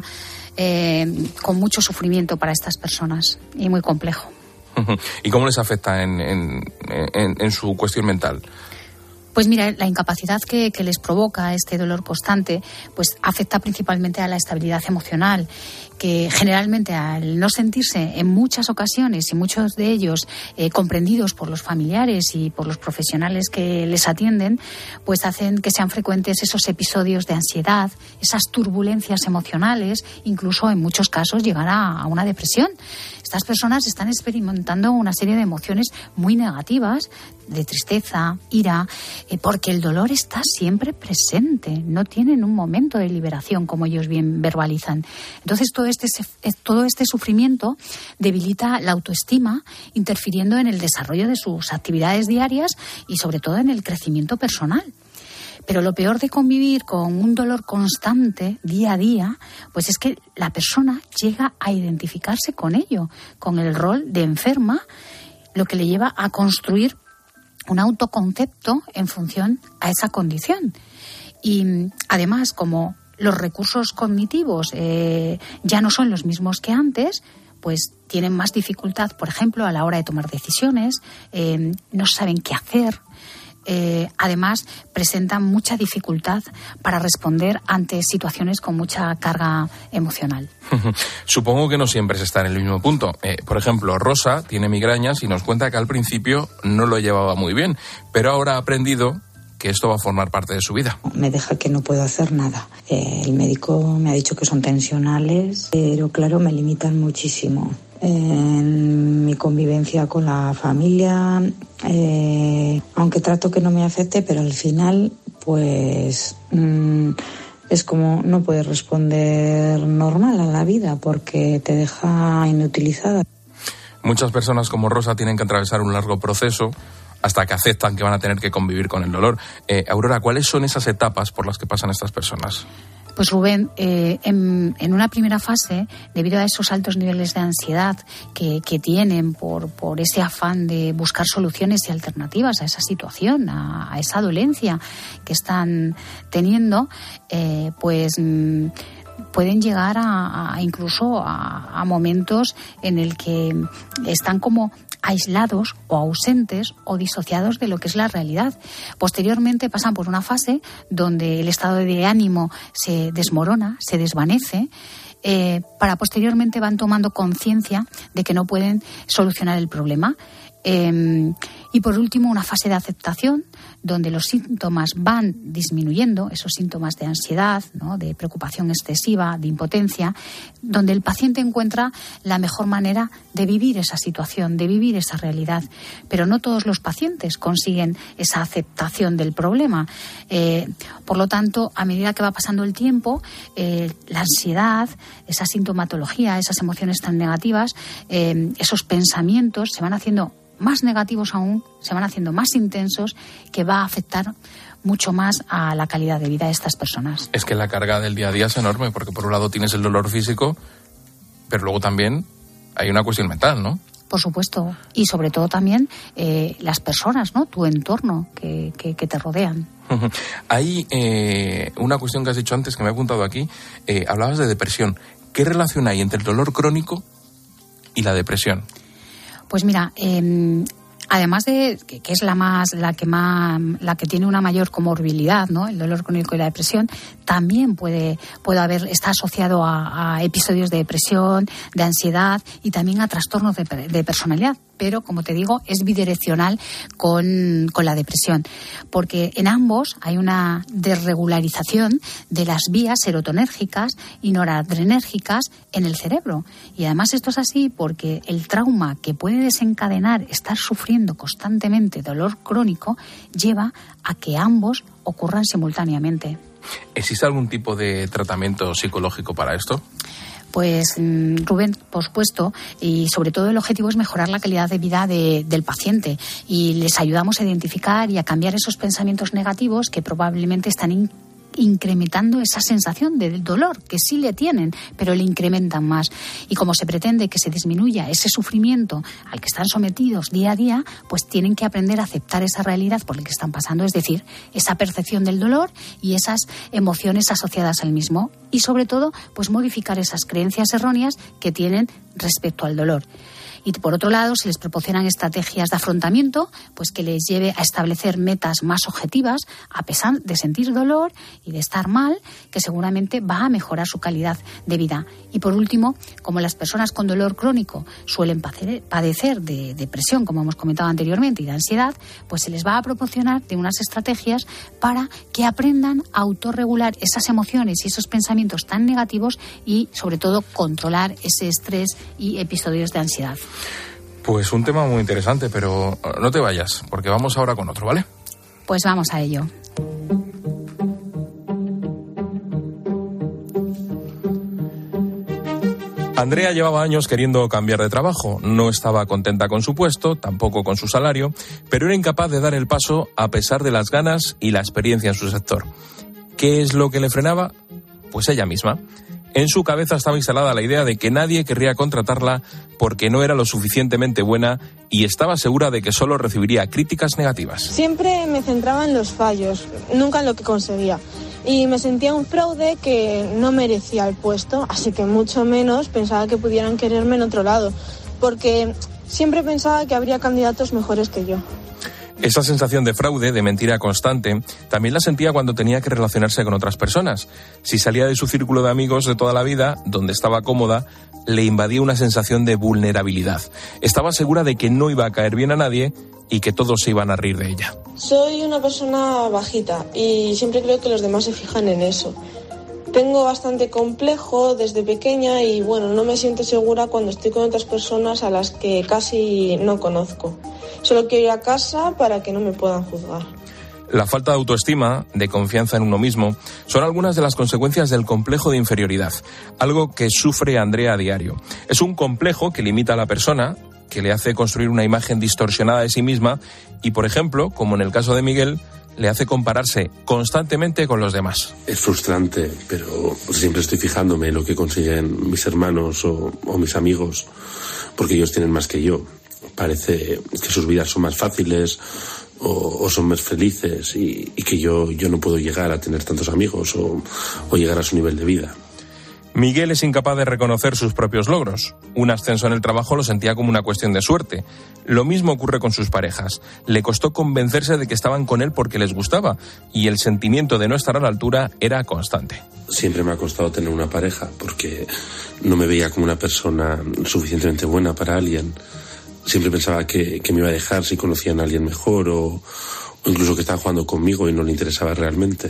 eh, con mucho sufrimiento para estas personas y muy complejo. ¿Y cómo les afecta en, en, en, en su cuestión mental? Pues mira, la incapacidad que, que les provoca este dolor constante, pues afecta principalmente a la estabilidad emocional, que generalmente al no sentirse en muchas ocasiones y muchos de ellos eh, comprendidos por los familiares y por los profesionales que les atienden, pues hacen que sean frecuentes esos episodios de ansiedad, esas turbulencias emocionales, incluso en muchos casos llegar a, a una depresión. Estas personas están experimentando una serie de emociones muy negativas, de tristeza, ira, eh, porque el dolor está siempre presente, no tienen un momento de liberación, como ellos bien verbalizan. Entonces todo este, todo este sufrimiento debilita la autoestima, interfiriendo en el desarrollo de sus actividades diarias y sobre todo en el crecimiento personal. Pero lo peor de convivir con un dolor constante, día a día, pues es que la persona llega a identificarse con ello, con el rol de enferma, lo que le lleva a construir un autoconcepto en función a esa condición. Y además, como los recursos cognitivos eh, ya no son los mismos que antes, pues tienen más dificultad, por ejemplo, a la hora de tomar decisiones, eh, no saben qué hacer. Eh, además, presentan mucha dificultad para responder ante situaciones con mucha carga emocional. Supongo que no siempre se está en el mismo punto. Eh, por ejemplo, Rosa tiene migrañas y nos cuenta que al principio no lo llevaba muy bien, pero ahora ha aprendido que esto va a formar parte de su vida. Me deja que no puedo hacer nada. Eh, el médico me ha dicho que son tensionales, pero claro, me limitan muchísimo en mi convivencia con la familia, eh, aunque trato que no me afecte, pero al final pues mmm, es como no puedes responder normal a la vida porque te deja inutilizada. Muchas personas como Rosa tienen que atravesar un largo proceso hasta que aceptan que van a tener que convivir con el dolor. Eh, Aurora, ¿cuáles son esas etapas por las que pasan estas personas? Pues Rubén, eh, en, en una primera fase, debido a esos altos niveles de ansiedad que, que tienen por, por ese afán de buscar soluciones y alternativas a esa situación, a, a esa dolencia que están teniendo, eh, pues mm, pueden llegar a, a incluso a, a momentos en el que están como aislados o ausentes o disociados de lo que es la realidad. Posteriormente pasan por una fase donde el estado de ánimo se desmorona, se desvanece, eh, para posteriormente van tomando conciencia de que no pueden solucionar el problema. Eh, y por último, una fase de aceptación donde los síntomas van disminuyendo, esos síntomas de ansiedad, ¿no?, de preocupación excesiva, de impotencia, donde el paciente encuentra la mejor manera de vivir esa situación, de vivir esa realidad. Pero no todos los pacientes consiguen esa aceptación del problema. Eh, por lo tanto, a medida que va pasando el tiempo, eh, la ansiedad, esa sintomatología, esas emociones tan negativas, eh, esos pensamientos se van haciendo más negativos aún, se van haciendo más intensos, que va a afectar mucho más a la calidad de vida de estas personas. Es que la carga del día a día es enorme, porque por un lado tienes el dolor físico, pero luego también hay una cuestión mental, ¿no? Por supuesto. Y sobre todo también eh, las personas, ¿no? Tu entorno que, que, que te rodean. Hay eh, una cuestión que has dicho antes, que me he apuntado aquí. Eh, hablabas de depresión. ¿Qué relación hay entre el dolor crónico y la depresión? Pues mira, eh, además de que, que es la más, la que más, la que tiene una mayor comorbilidad, ¿no?, el dolor crónico y la depresión, también puede, puede haber, está asociado a, a episodios de depresión, de ansiedad y también a trastornos de, de personalidad. Pero, como te digo, es bidireccional con, con la depresión, porque en ambos hay una desregularización de las vías serotonérgicas y noradrenérgicas en el cerebro. Y además esto es así porque el trauma que puede desencadenar estar sufriendo constantemente dolor crónico lleva a que ambos ocurran simultáneamente. ¿Existe algún tipo de tratamiento psicológico para esto? Pues, Rubén, por supuesto, y sobre todo el objetivo es mejorar la calidad de vida de, del paciente, y les ayudamos a identificar y a cambiar esos pensamientos negativos que probablemente están in- incrementando esa sensación de dolor, que sí le tienen, pero le incrementan más. Y como se pretende que se disminuya ese sufrimiento al que están sometidos día a día, pues tienen que aprender a aceptar esa realidad por la que están pasando, es decir, esa percepción del dolor y esas emociones asociadas al mismo. Y sobre todo, pues modificar esas creencias erróneas que tienen respecto al dolor. Y por otro lado, se les proporcionan estrategias de afrontamiento, pues que les lleve a establecer metas más objetivas, a pesar de sentir dolor y de estar mal, que seguramente va a mejorar su calidad de vida. Y por último, como las personas con dolor crónico suelen padecer de depresión, como hemos comentado anteriormente, y de ansiedad, pues se les va a proporcionar de unas estrategias para que aprendan a autorregular esas emociones y esos pensamientos tan negativos y, sobre todo, controlar ese estrés y episodios de ansiedad. Pues un tema muy interesante, pero no te vayas, porque vamos ahora con otro, ¿vale? Pues vamos a ello. Andrea llevaba años queriendo cambiar de trabajo. No estaba contenta con su puesto, tampoco con su salario, pero era incapaz de dar el paso a pesar de las ganas y la experiencia en su sector. ¿Qué es lo que le frenaba? Pues ella misma. En su cabeza estaba instalada la idea de que nadie querría contratarla porque no era lo suficientemente buena y estaba segura de que solo recibiría críticas negativas. Siempre me centraba en los fallos, nunca en lo que conseguía. Y me sentía un fraude que no merecía el puesto, así que mucho menos pensaba que pudieran quererme en otro lado, porque siempre pensaba que habría candidatos mejores que yo. Esa sensación de fraude, de mentira constante, también la sentía cuando tenía que relacionarse con otras personas. Si salía de su círculo de amigos de toda la vida, donde estaba cómoda, le invadía una sensación de vulnerabilidad. Estaba segura de que no iba a caer bien a nadie y que todos se iban a reír de ella. Soy una persona bajita y siempre creo que los demás se fijan en eso. Tengo bastante complejo desde pequeña y, bueno, no me siento segura cuando estoy con otras personas a las que casi no conozco. Solo quiero ir a casa para que no me puedan juzgar. La falta de autoestima, de confianza en uno mismo, son algunas de las consecuencias del complejo de inferioridad, algo que sufre Andrea a diario. Es un complejo que limita a la persona, que le hace construir una imagen distorsionada de sí misma y, por ejemplo, como en el caso de Miguel, le hace compararse constantemente con los demás. Es frustrante, pero siempre estoy fijándome en lo que consiguen mis hermanos o, o mis amigos, porque ellos tienen más que yo. Parece que sus vidas son más fáciles o, o son más felices y, y que yo, yo no puedo llegar a tener tantos amigos o, o llegar a su nivel de vida. Miguel es incapaz de reconocer sus propios logros. Un ascenso en el trabajo lo sentía como una cuestión de suerte. Lo mismo ocurre con sus parejas. Le costó convencerse de que estaban con él porque les gustaba y el sentimiento de no estar a la altura era constante. Siempre me ha costado tener una pareja porque no me veía como una persona suficientemente buena para alguien. Siempre pensaba que, que me iba a dejar si conocían a alguien mejor o, o incluso que estaba jugando conmigo y no le interesaba realmente.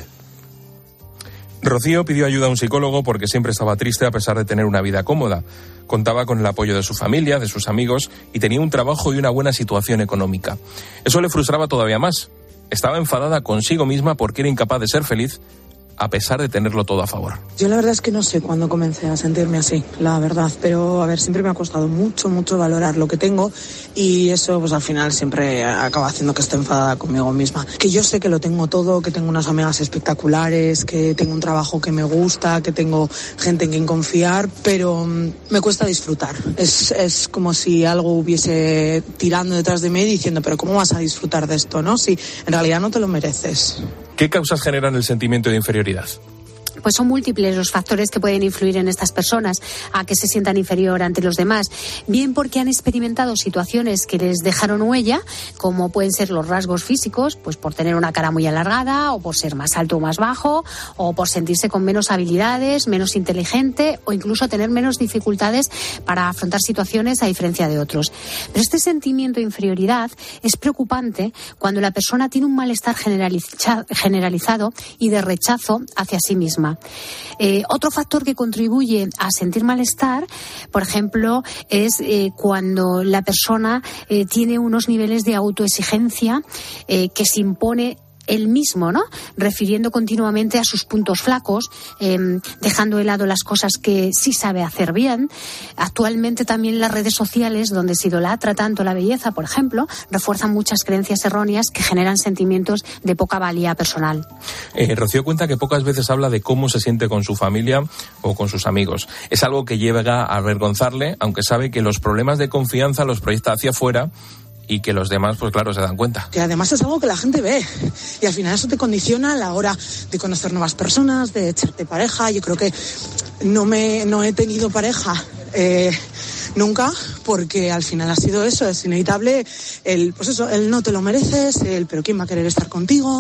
Rocío pidió ayuda a un psicólogo porque siempre estaba triste a pesar de tener una vida cómoda. Contaba con el apoyo de su familia, de sus amigos y tenía un trabajo y una buena situación económica. Eso le frustraba todavía más. Estaba enfadada consigo misma porque era incapaz de ser feliz a pesar de tenerlo todo a favor. Yo la verdad es que no sé cuándo comencé a sentirme así, la verdad, pero a ver, siempre me ha costado mucho, mucho valorar lo que tengo y eso pues al final siempre acaba haciendo que esté enfadada conmigo misma. Que yo sé que lo tengo todo, que tengo unas amigas espectaculares, que tengo un trabajo que me gusta, que tengo gente en quien confiar, pero um, me cuesta disfrutar. Es, es como si algo hubiese tirando detrás de mí diciendo, pero ¿cómo vas a disfrutar de esto, no? Si en realidad no te lo mereces. ¿Qué causas generan el sentimiento de inferioridad? Pues son múltiples los factores que pueden influir en estas personas a que se sientan inferior ante los demás, bien porque han experimentado situaciones que les dejaron huella, como pueden ser los rasgos físicos, pues por tener una cara muy alargada, o por ser más alto o más bajo, o por sentirse con menos habilidades, menos inteligente, o incluso tener menos dificultades para afrontar situaciones a diferencia de otros. Pero este sentimiento de inferioridad es preocupante cuando la persona tiene un malestar generaliza- generalizado y de rechazo hacia sí misma. Eh, otro factor que contribuye a sentir malestar, por ejemplo, es eh, cuando la persona eh, tiene unos niveles de autoexigencia eh, que se impone él mismo, ¿no? Refiriendo continuamente a sus puntos flacos, eh, dejando de lado las cosas que sí sabe hacer bien. Actualmente también las redes sociales, donde se idolatra tanto la belleza, por ejemplo, refuerzan muchas creencias erróneas que generan sentimientos de poca valía personal. Eh, Rocío cuenta que pocas veces habla de cómo se siente con su familia o con sus amigos. Es algo que llega a avergonzarle, aunque sabe que los problemas de confianza los proyecta hacia afuera y que los demás, pues claro, se dan cuenta. Que además es algo que la gente ve y al final eso te condiciona a la hora de conocer nuevas personas, de echarte pareja. Yo creo que no me no he tenido pareja eh, nunca porque al final ha sido eso, es inevitable el, pues eso, el no te lo mereces, el pero quién va a querer estar contigo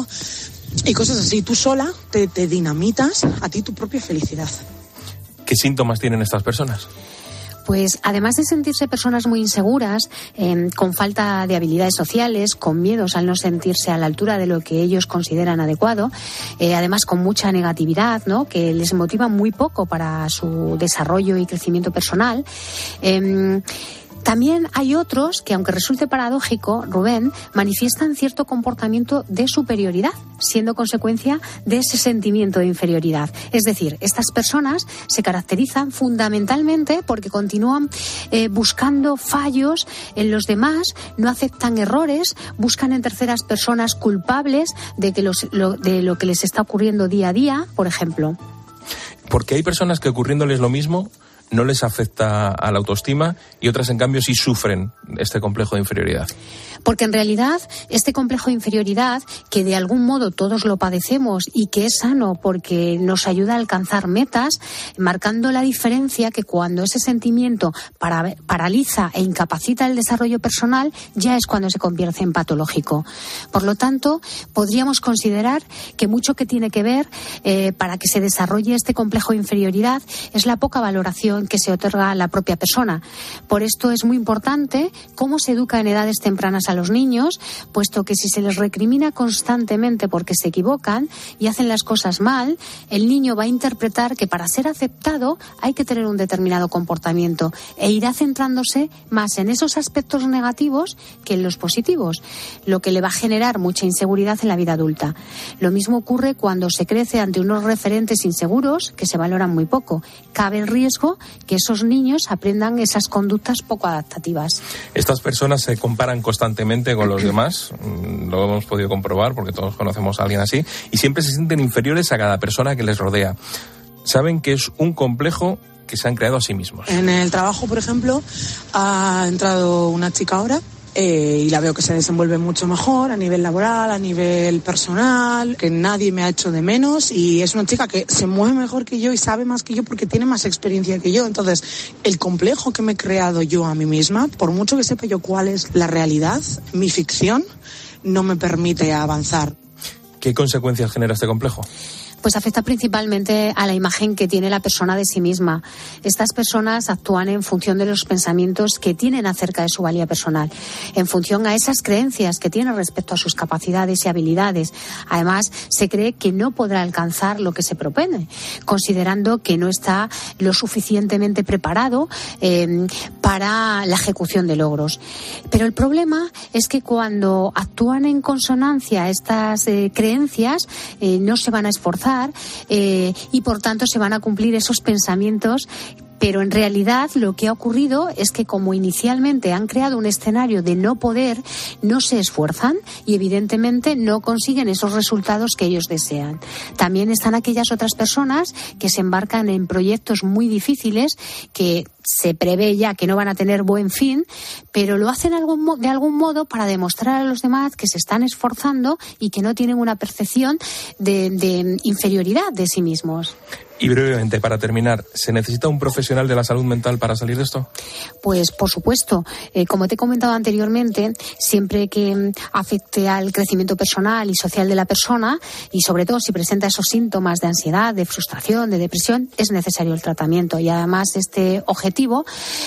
y cosas así. Tú sola te, te dinamitas a ti tu propia felicidad. ¿Qué síntomas tienen estas personas? Pues además de sentirse personas muy inseguras, eh, con falta de habilidades sociales, con miedos al no sentirse a la altura de lo que ellos consideran adecuado, eh, además con mucha negatividad, ¿no?, que les motiva muy poco para su desarrollo y crecimiento personal. Eh, También hay otros que, aunque resulte paradójico, Rubén, manifiestan cierto comportamiento de superioridad, siendo consecuencia de ese sentimiento de inferioridad. Es decir, estas personas se caracterizan fundamentalmente porque continúan eh, buscando fallos en los demás, no aceptan errores, buscan en terceras personas culpables de, que los, lo, de lo que les está ocurriendo día a día, por ejemplo. Porque hay personas que ocurriéndoles lo mismo no les afecta a la autoestima y otras, en cambio, sí sufren este complejo de inferioridad. Porque en realidad este complejo de inferioridad, que de algún modo todos lo padecemos y que es sano porque nos ayuda a alcanzar metas, marcando la diferencia que cuando ese sentimiento para, paraliza e incapacita el desarrollo personal, ya es cuando se convierte en patológico. Por lo tanto, podríamos considerar que mucho que tiene que ver eh, para que se desarrolle este complejo de inferioridad es la poca valoración que se otorga a la propia persona. Por esto es muy importante cómo se educa en edades tempranas a los niños, puesto que si se les recrimina constantemente porque se equivocan y hacen las cosas mal, el niño va a interpretar que para ser aceptado hay que tener un determinado comportamiento e irá centrándose más en esos aspectos negativos que en los positivos, lo que le va a generar mucha inseguridad en la vida adulta. Lo mismo ocurre cuando se crece ante unos referentes inseguros que se valoran muy poco. Cabe el riesgo que esos niños aprendan esas conductas poco adaptativas. Estas personas se comparan constantemente con los demás, lo hemos podido comprobar porque todos conocemos a alguien así, y siempre se sienten inferiores a cada persona que les rodea. Saben que es un complejo que se han creado a sí mismos. En el trabajo, por ejemplo, ha entrado una chica ahora Eh, y la veo que se desenvuelve mucho mejor a nivel laboral, a nivel personal, que nadie me ha hecho de menos, y es una chica que se mueve mejor que yo y sabe más que yo porque tiene más experiencia que yo. Entonces, el complejo que me he creado yo a mí misma, por mucho que sepa yo cuál es la realidad, mi ficción no me permite avanzar. ¿Qué consecuencias genera este complejo? Pues afecta principalmente a la imagen que tiene la persona de sí misma. Estas personas actúan en función de los pensamientos que tienen acerca de su valía personal, en función a esas creencias que tienen respecto a sus capacidades y habilidades. Además, se cree que no podrá alcanzar lo que se propone, considerando que no está lo suficientemente preparado eh, para la ejecución de logros. Pero el problema es que cuando actúan en consonancia a estas eh, creencias, eh, no se van a esforzar eh, y por tanto se van a cumplir esos pensamientos. Pero en realidad lo que ha ocurrido es que como inicialmente han creado un escenario de no poder, no se esfuerzan y evidentemente no consiguen esos resultados que ellos desean. También están aquellas otras personas que se embarcan en proyectos muy difíciles que se prevé ya que no van a tener buen fin, pero lo hacen de algún modo para demostrar a los demás que se están esforzando y que no tienen una percepción de, de inferioridad de sí mismos. Y brevemente, para terminar, ¿se necesita un profesional de la salud mental para salir de esto? Pues por supuesto. Eh, como te he comentado anteriormente, siempre que afecte al crecimiento personal y social de la persona, y sobre todo si presenta esos síntomas de ansiedad, de frustración, de depresión, es necesario el tratamiento. Y además este objetivo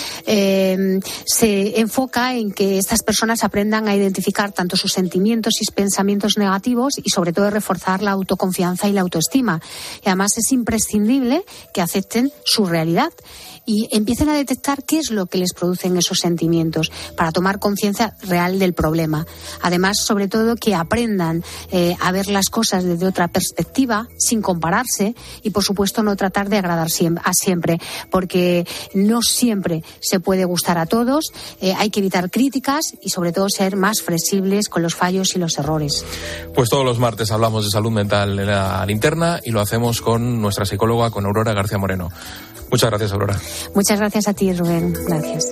eh, se enfoca en que estas personas aprendan a identificar tanto sus sentimientos y pensamientos negativos y sobre todo reforzar la autoconfianza y la autoestima. Y además es imprescindible que acepten su realidad y empiecen a detectar qué es lo que les producen esos sentimientos para tomar conciencia real del problema. Además, sobre todo, que aprendan eh, a ver las cosas desde otra perspectiva, sin compararse y, por supuesto, no tratar de agradar a siempre, porque no siempre se puede gustar a todos. Eh, hay que evitar críticas y, sobre todo, ser más flexibles con los fallos y los errores. Pues todos los martes hablamos de salud mental en la linterna y lo hacemos con nuestra psicóloga, con Aurora García Moreno. Muchas gracias, Aurora. Muchas gracias a ti, Rubén. Gracias.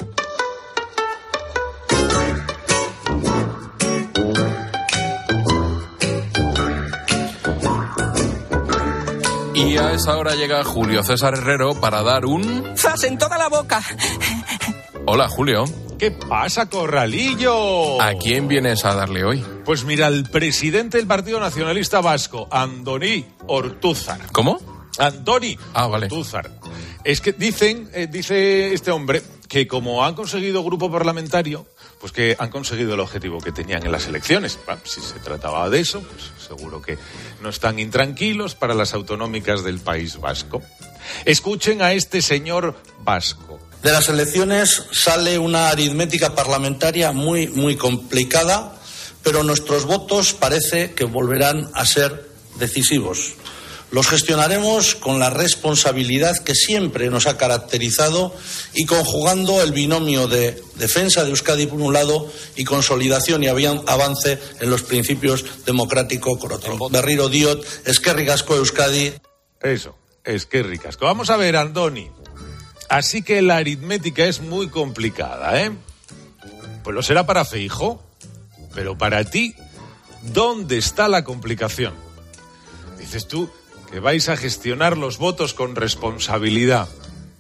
Y a esa hora llega Julio César Herrero para dar un... ¡zas en toda la boca! Hola, Julio. ¿Qué pasa, Corralillo? ¿A quién vienes a darle hoy? Pues mira, el presidente del Partido Nacionalista Vasco, Andoni Ortúzar. ¿Cómo? Andoni ah, vale. Ortúzar. Es que dicen, eh, dice este hombre, que como han conseguido grupo parlamentario, pues que han conseguido el objetivo que tenían en las elecciones. Bueno, si se trataba de eso, pues seguro que no están intranquilos para las autonómicas del País Vasco. Escuchen a este señor vasco. De las elecciones sale una aritmética parlamentaria muy, muy complicada, pero nuestros votos parece que volverán a ser decisivos. Los gestionaremos con la responsabilidad que siempre nos ha caracterizado y conjugando el binomio de defensa de Euskadi por un lado y consolidación y avance en los principios democráticos por otro. Berriro diot, eskerrik asko Euskadi. Eso, eskerrik asko. Vamos a ver, Andoni. Así que la aritmética es muy complicada, ¿eh? Pues lo será para Feijóo, pero para ti, ¿dónde está la complicación? Dices tú que vais a gestionar los votos con responsabilidad.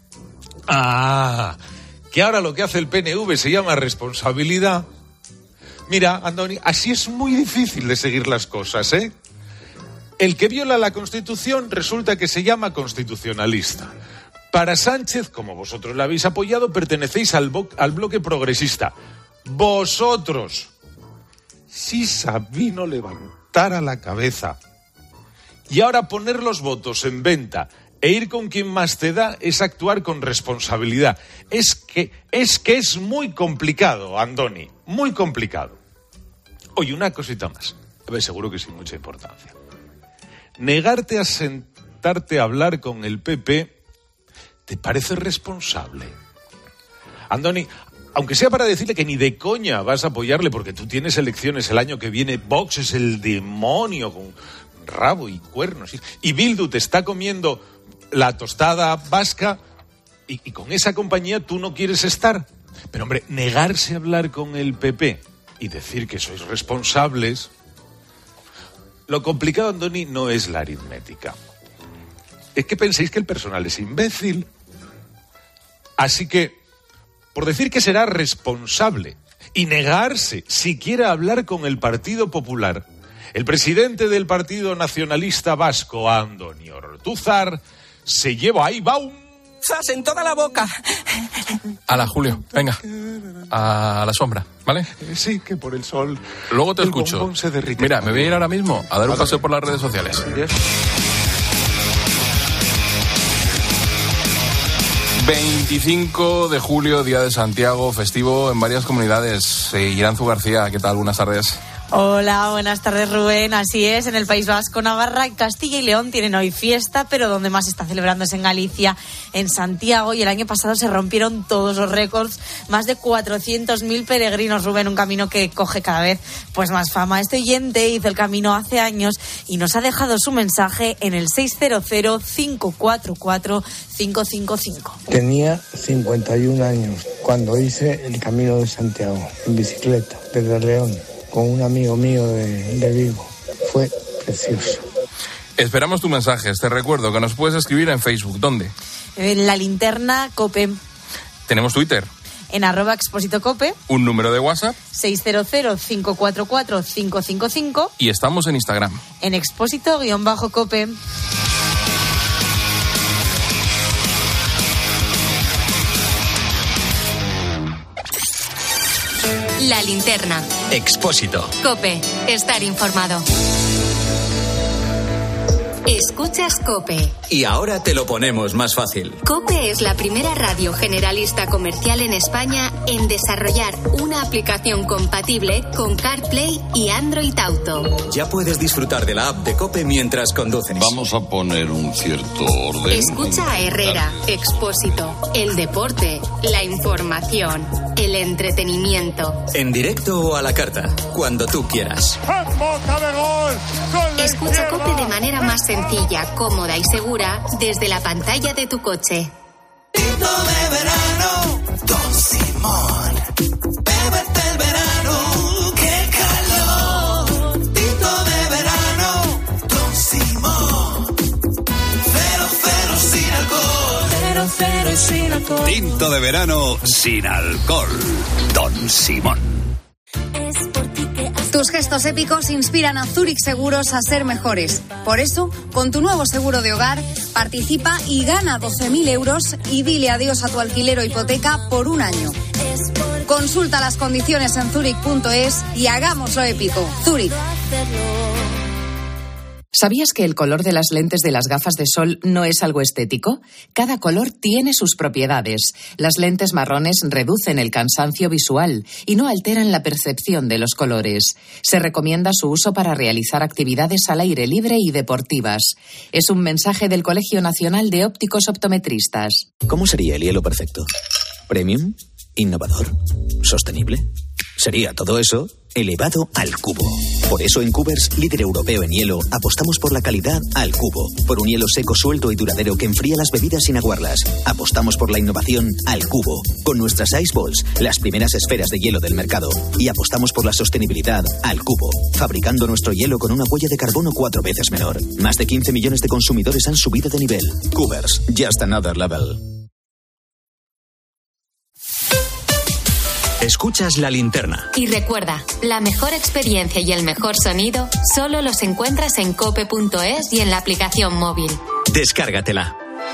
Ah, que ahora lo que hace el P N V se llama responsabilidad. Mira, Andoni, así es muy difícil de seguir las cosas, ¿eh? El que viola la Constitución resulta que se llama constitucionalista. Para Sánchez, como vosotros la habéis apoyado, pertenecéis al, bo- al bloque progresista. Vosotros. Si Sabino levantara la cabeza. Y ahora poner los votos en venta e ir con quien más te da es actuar con responsabilidad. Es que es, que es muy complicado, Andoni, muy complicado. Oye, una cosita más, a ver, seguro que sin mucha importancia. Negarte a sentarte a hablar con el P P, ¿te parece responsable? Andoni, aunque sea para decirle que ni de coña vas a apoyarle porque tú tienes elecciones el año que viene, Vox es el demonio con rabo y cuernos. Y Bildu te está comiendo la tostada vasca y, y con esa compañía tú no quieres estar. Pero, hombre, negarse a hablar con el P P y decir que sois responsables... Lo complicado, Andoni, no es la aritmética. Es que penséis que el personal es imbécil. Así que, por decir que será responsable y negarse siquiera a hablar con el Partido Popular El presidente del Partido Nacionalista Vasco, Andoni Ortúzar, se lleva ahí, va un... ¡Zas en toda la boca! Hala, Julio, venga, a la sombra, ¿vale? Sí, que por el sol... Luego te el escucho. bombón se derrite. Mira, me voy a ir ahora mismo a dar un paseo por las redes sociales. veinticinco de julio, Día de Santiago, festivo en varias comunidades. Eh, Iranzu García, ¿qué tal? Buenas tardes. Hola, buenas tardes, Rubén. Así es, en el País Vasco, Navarra, Castilla y León tienen hoy fiesta, pero donde más se está celebrando es en Galicia, en Santiago, y el año pasado se rompieron todos los récords, más de cuatrocientos mil peregrinos, Rubén, un camino que coge cada vez pues más fama. Este oyente hizo el camino hace años y nos ha dejado su mensaje en el seis cero cero, cinco cuatro cuatro, cinco cinco cinco. Tenía cincuenta y un años cuando hice el Camino de Santiago, en bicicleta, desde León, con un amigo mío de, de Vigo. Fue precioso. Esperamos tus mensajes. Te recuerdo que nos puedes escribir en Facebook. ¿Dónde? En La Linterna Cope. Tenemos Twitter. En arroba Expósito Cope. Un número de WhatsApp. seis cero cero, cinco cuatro cuatro, cinco cinco cinco. Y estamos en Instagram. En Expósito-Cope. La Linterna. Expósito. COPE. Estar informado. Escuchas COPE. Y ahora te lo ponemos más fácil. COPE es la primera radio generalista comercial en España en desarrollar una aplicación compatible con CarPlay y Android Auto. Ya puedes disfrutar de la app de COPE mientras conduces. Vamos a poner un cierto orden. Escucha a Herrera, Expósito, el deporte, la información, el entretenimiento. En directo o a la carta, cuando tú quieras. Escucha COPE de manera más sencilla, cómoda y segura desde la pantalla de tu coche. Tinto de verano, Don Simón. Bébete el verano, qué calor. Tinto de verano, Don Simón. Cero, cero sin alcohol. Cero, cero y sin alcohol. Tinto de verano sin alcohol. Don Simón. Tus gestos épicos inspiran a Zurich Seguros a ser mejores. Por eso, con tu nuevo seguro de hogar, participa y gana doce mil euros y dile adiós a tu alquiler o hipoteca por un año. Consulta las condiciones en zurich punto es y hagámoslo épico. Zurich. ¿Sabías que el color de las lentes de las gafas de sol no es algo estético? Cada color tiene sus propiedades. Las lentes marrones reducen el cansancio visual y no alteran la percepción de los colores. Se recomienda su uso para realizar actividades al aire libre y deportivas. Es un mensaje del Colegio Nacional de Ópticos Optometristas. ¿Cómo sería el hielo perfecto? ¿Premium? ¿Innovador? ¿Sostenible? Sería todo eso elevado al cubo. Por eso en Cubers, líder europeo en hielo, apostamos por la calidad al cubo. Por un hielo seco, suelto y duradero que enfría las bebidas sin aguarlas. Apostamos por la innovación al cubo. Con nuestras Ice Balls, las primeras esferas de hielo del mercado. Y apostamos por la sostenibilidad al cubo. Fabricando nuestro hielo con una huella de carbono cuatro veces menor. Más de quince millones de consumidores han subido de nivel. Cubers, just another level. Escuchas La Linterna. Y recuerda, la mejor experiencia y el mejor sonido solo los encuentras en cope punto es y en la aplicación móvil. Descárgatela.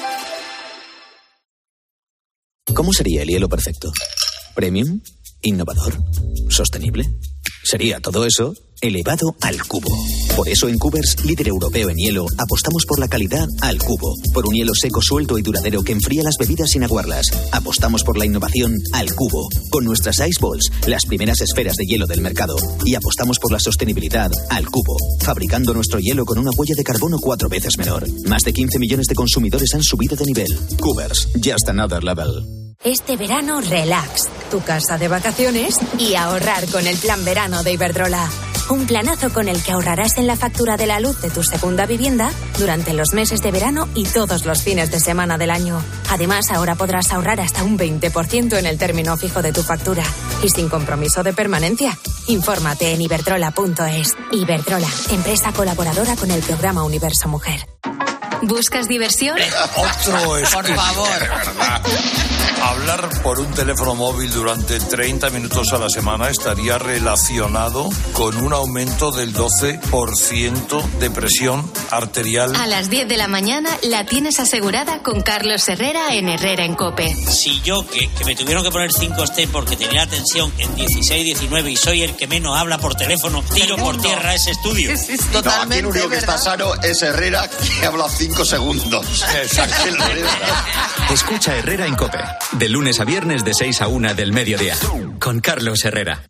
¿Cómo sería el hielo perfecto? ¿Premium? ¿Innovador? ¿Sostenible? Sería todo eso elevado al cubo. Por eso en Cubers, líder europeo en hielo, apostamos por la calidad al cubo. Por un hielo seco, suelto y duradero que enfría las bebidas sin aguarlas. Apostamos por la innovación al cubo. Con nuestras Ice Balls, las primeras esferas de hielo del mercado. Y apostamos por la sostenibilidad al cubo. Fabricando nuestro hielo con una huella de carbono cuatro veces menor. Más de quince millones de consumidores han subido de nivel. Cubers, just another level. Este verano, relax, tu casa de vacaciones y ahorrar con el plan verano de Iberdrola. Un planazo con el que ahorrarás en la factura de la luz de tu segunda vivienda durante los meses de verano y todos los fines de semana del año. Además, ahora podrás ahorrar hasta un veinte por ciento en el término fijo de tu factura y sin compromiso de permanencia. Infórmate en iberdrola punto es. Iberdrola, empresa colaboradora con el programa Universo Mujer. ¿Buscas diversión? Otro es Por favor. Hablar por un teléfono móvil durante treinta minutos a la semana estaría relacionado con un aumento del doce por ciento de presión arterial. A las diez de la mañana la tienes asegurada con Carlos Herrera en Herrera en COPE. Si yo, que, que me tuvieron que poner cinco T porque tenía la tensión en dieciséis, diecinueve y soy el que menos habla por teléfono, tiro por tierra ese estudio. Sí, sí, sí. No, aquí el único que está sano es Herrera, que habla cinco segundos. Escucha Herrera en COPE, de lunes a viernes de seis a una del mediodía, con Carlos Herrera.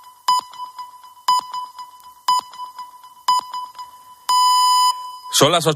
Son las